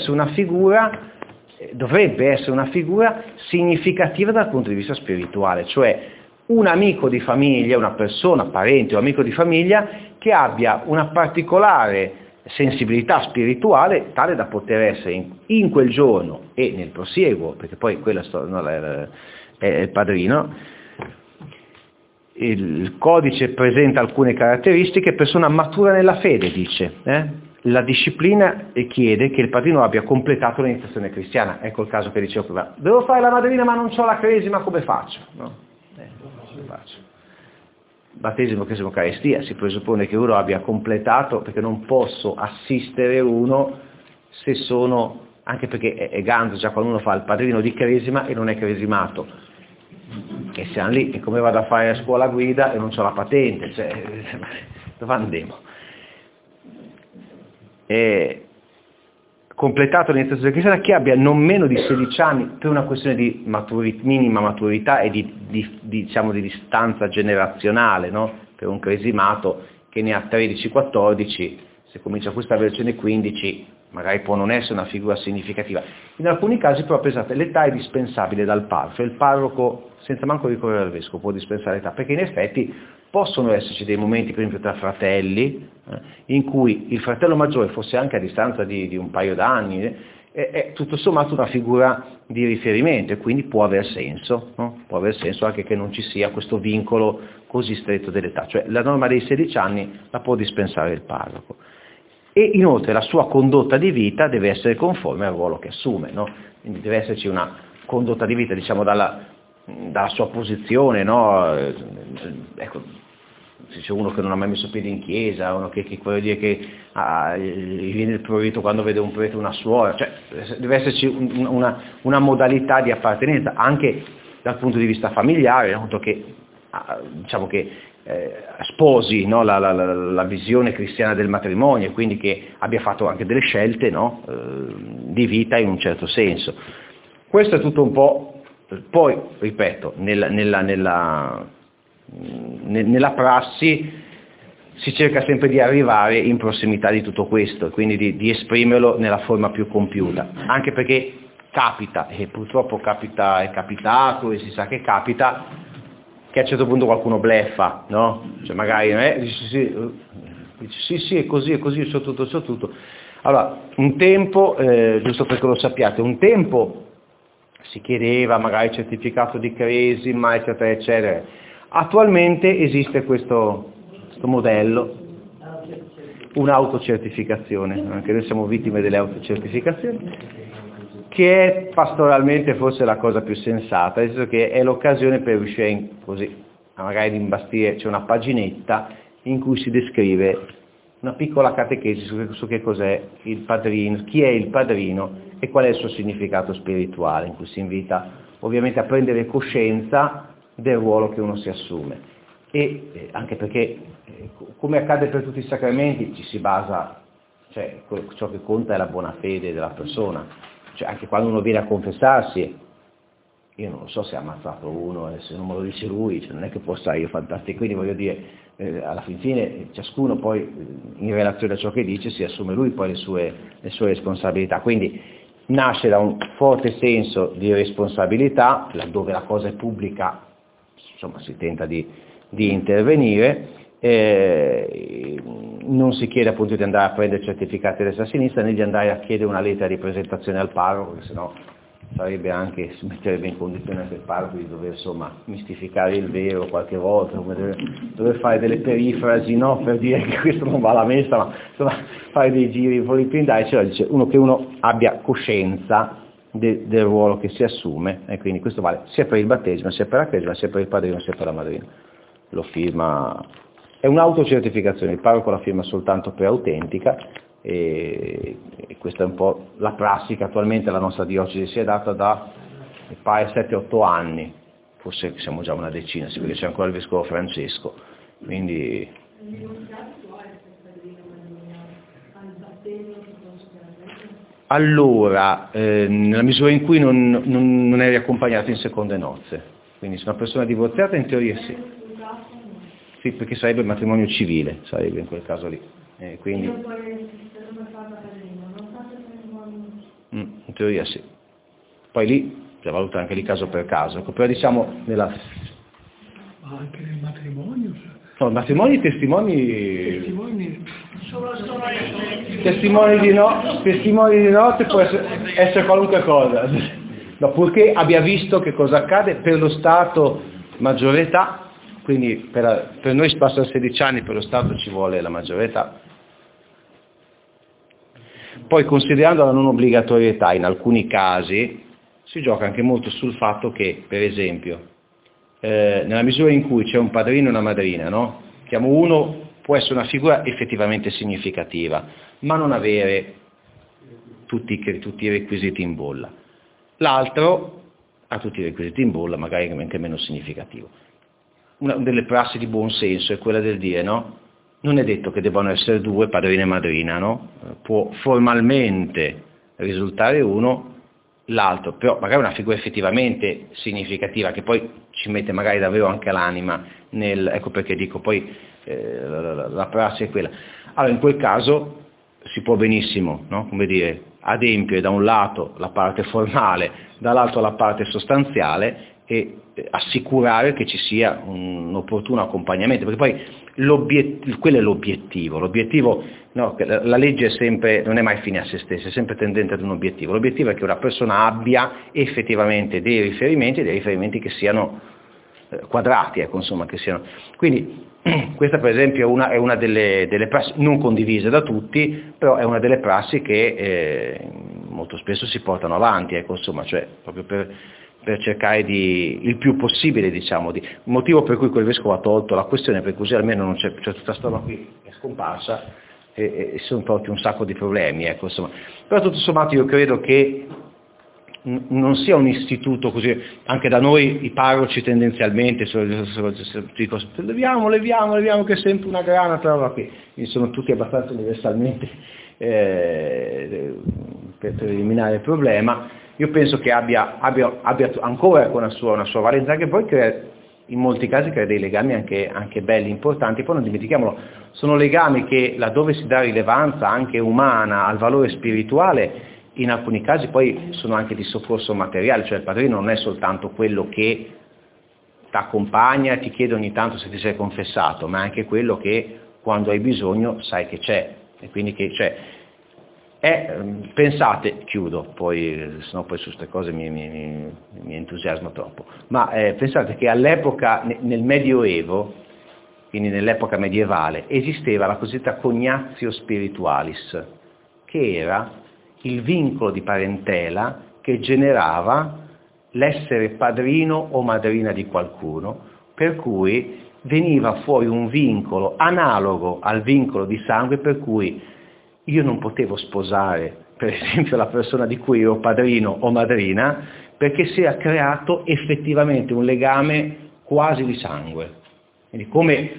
essere una figura significativa dal punto di vista spirituale, cioè un amico di famiglia, una persona, parente o amico di famiglia che abbia una particolare sensibilità spirituale tale da poter essere in quel giorno e nel prosieguo, perché poi quello è il padrino, il codice presenta alcune caratteristiche, persona matura nella fede, dice. La disciplina chiede che il padrino abbia completato l'iniziazione cristiana. Ecco il caso che dicevo prima. Devo fare la madrina ma non ho la cresima, come faccio? No? Come faccio? Battesimo, cresima, eucaristia, si presuppone che uno abbia completato, perché non posso assistere uno se sono, anche perché è ganzo già quando uno fa il padrino di cresima e non è cresimato. Che siamo lì, e come vado a fare a scuola guida e non ho la patente, cioè, dove andiamo? Completato l'iniziazione cristiana che abbia non meno di 16 anni per una questione di minima maturità e di distanza generazionale, no? Per un cresimato che ne ha 13-14, se comincia questa versione 15 magari può non essere una figura significativa. In alcuni casi però pensate, l'età è dispensabile dal parroco, cioè il parroco senza manco ricorrere al vescovo può dispensare l'età, perché in effetti possono esserci dei momenti, per esempio tra fratelli, in cui il fratello maggiore fosse anche a distanza di un paio d'anni, è tutto sommato una figura di riferimento e quindi può aver senso, no? Può aver senso anche che non ci sia questo vincolo così stretto dell'età, cioè la norma dei 16 anni la può dispensare il parroco. E inoltre la sua condotta di vita deve essere conforme al ruolo che assume, no? Quindi deve esserci una condotta di vita, diciamo, dalla sua posizione, no? Ecco, se c'è uno che non ha mai messo piede in chiesa, uno che vuole dire che gli viene il prurito quando vede un prete o una suora, cioè deve esserci una modalità di appartenenza, anche dal punto di vista familiare, appunto, che diciamo che sposi, no, la visione cristiana del matrimonio e quindi che abbia fatto anche delle scelte, no, di vita in un certo senso. Questo è tutto un po', poi ripeto, nella prassi si cerca sempre di arrivare in prossimità di tutto questo e quindi di esprimerlo nella forma più compiuta, anche perché capita, e purtroppo è capitato e si sa che capita, che a un certo punto qualcuno bleffa, no? Cioè magari dice sì, è così, so tutto. Allora, un tempo, giusto perché lo sappiate, un tempo si chiedeva magari certificato di cresima, eccetera, eccetera. Attualmente esiste questo modello, un'autocertificazione, anche noi siamo vittime delle autocertificazioni, che è pastoralmente forse la cosa più sensata, nel senso che è l'occasione per riuscire così, magari di imbastire, c'è una paginetta in cui si descrive una piccola catechesi su che cos'è il padrino, chi è il padrino e qual è il suo significato spirituale, in cui si invita ovviamente a prendere coscienza del ruolo che uno si assume. E anche perché, come accade per tutti i sacramenti, ci si basa, cioè ciò che conta è la buona fede della persona. Cioè, anche quando uno viene a confessarsi, io non lo so se ha ammazzato uno, se non me lo dice lui, cioè non è che possa io fantastico, quindi voglio dire, alla fine ciascuno poi in relazione a ciò che dice si assume lui poi le sue responsabilità, quindi nasce da un forte senso di responsabilità, laddove la cosa è pubblica, insomma si tenta di intervenire, non si chiede appunto di andare a prendere certificati a destra e a sinistra né di andare a chiedere una lettera di presentazione al parroco, perché sennò sarebbe anche, si metterebbe in condizione anche il parroco di dover insomma mistificare il vero qualche volta, come dover fare delle perifrasi, no? Per dire che questo non va alla messa, ma insomma fare dei giri fuori pindai, cioè dice che uno abbia coscienza del ruolo che si assume, e quindi questo vale sia per il battesimo, sia per la cresima, sia per il padrino, sia per la madrina. Lo firma, è un'autocertificazione, il parroco la firma soltanto per autentica e questa è un po' la prassi che attualmente la nostra diocesi si è data da 7-8 anni, forse siamo già una decina, sì, perché c'è ancora il vescovo Francesco, quindi allora, nella misura in cui non eri accompagnato in seconde nozze, quindi se una persona divorziata in teoria sì. Sì, perché sarebbe il matrimonio civile, sarebbe in quel caso lì. Quindi, in teoria sì. Poi lì si valuta anche lì caso per caso. Però diciamo nella... Ma anche nel matrimonio? No, il matrimonio i testimoni di nozze può essere qualunque cosa. No, purché abbia visto che cosa accade per lo stato maggiore età, quindi per noi si passano 16 anni, per lo Stato ci vuole la maggiore età. Poi, considerando la non obbligatorietà, in alcuni casi si gioca anche molto sul fatto che, per esempio, nella misura in cui c'è un padrino e una madrina, no? Uno può essere una figura effettivamente significativa, ma non avere tutti i requisiti in bolla. L'altro ha tutti i requisiti in bolla, magari anche meno significativo. Una delle prassi di buon senso è quella del dire, no? Non è detto che debbano essere due, padrino e madrina, no? Può formalmente risultare uno, l'altro, però magari una figura effettivamente significativa, che poi ci mette magari davvero anche l'anima ecco perché dico poi la prassi è quella. Allora in quel caso si può benissimo, no? Come dire, adempiere da un lato la parte formale, dall'altro la parte sostanziale e assicurare che ci sia un opportuno accompagnamento, perché poi quello è l'obiettivo, no, la legge non è mai fine a se stessa, è sempre tendente ad un obiettivo. L'obiettivo è che una persona abbia effettivamente dei riferimenti che siano quadrati, ecco, insomma, che siano. Quindi questa per esempio è una delle prassi non condivise da tutti, però è una delle prassi che molto spesso si portano avanti, ecco, insomma, cioè proprio per cercare il più possibile, diciamo, il motivo per cui quel vescovo ha tolto la questione, perché così almeno non c'è tutta questa storia qui è scomparsa e si sono tolti un sacco di problemi, ecco, insomma. Però tutto sommato io credo che non sia un istituto così, anche da noi i parroci tendenzialmente dicono leviamo che è sempre una grana, però qui sono tutti abbastanza universalmente per eliminare il problema. Io penso che abbia ancora una sua valenza, che poi in molti casi crea dei legami anche belli, importanti. Poi non dimentichiamolo, sono legami che laddove si dà rilevanza anche umana al valore spirituale, in alcuni casi poi sono anche di soccorso materiale, cioè il padrino non è soltanto quello che ti accompagna e ti chiede ogni tanto se ti sei confessato, ma è anche quello che quando hai bisogno sai che c'è, e quindi pensate, chiudo, poi sennò poi su queste cose mi entusiasmo troppo, ma pensate che all'epoca, nel Medioevo, quindi nell'epoca medievale, esisteva la cosiddetta cognatio spiritualis, che era il vincolo di parentela che generava l'essere padrino o madrina di qualcuno, per cui veniva fuori un vincolo analogo al vincolo di sangue, per cui io non potevo sposare, per esempio, la persona di cui ero padrino o madrina, perché si era creato effettivamente un legame quasi di sangue. Quindi come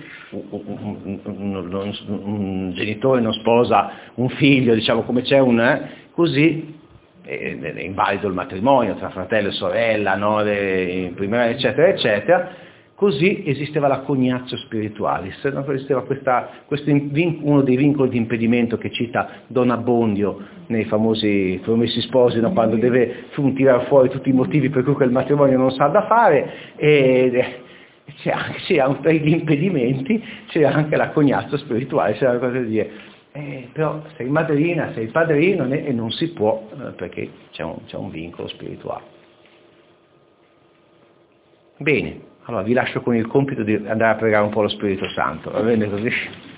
un genitore non sposa un figlio, diciamo, come c'è così è invalido il matrimonio tra fratello e sorella, no? Eccetera, eccetera. Così esisteva la cognatio spiritualis, no? Esisteva uno dei vincoli di impedimento che cita Don Abbondio nei famosi Promessi Sposi, no? Quando deve tirare fuori tutti i motivi per cui quel matrimonio non sa da fare, e c'era tra gli impedimenti c'era anche la cognatio spirituale, c'era cosa da dire. Però sei madrina, sei padrino e non si può, perché c'è un vincolo spirituale. Bene, allora vi lascio con il compito di andare a pregare un po' lo Spirito Santo, va bene così?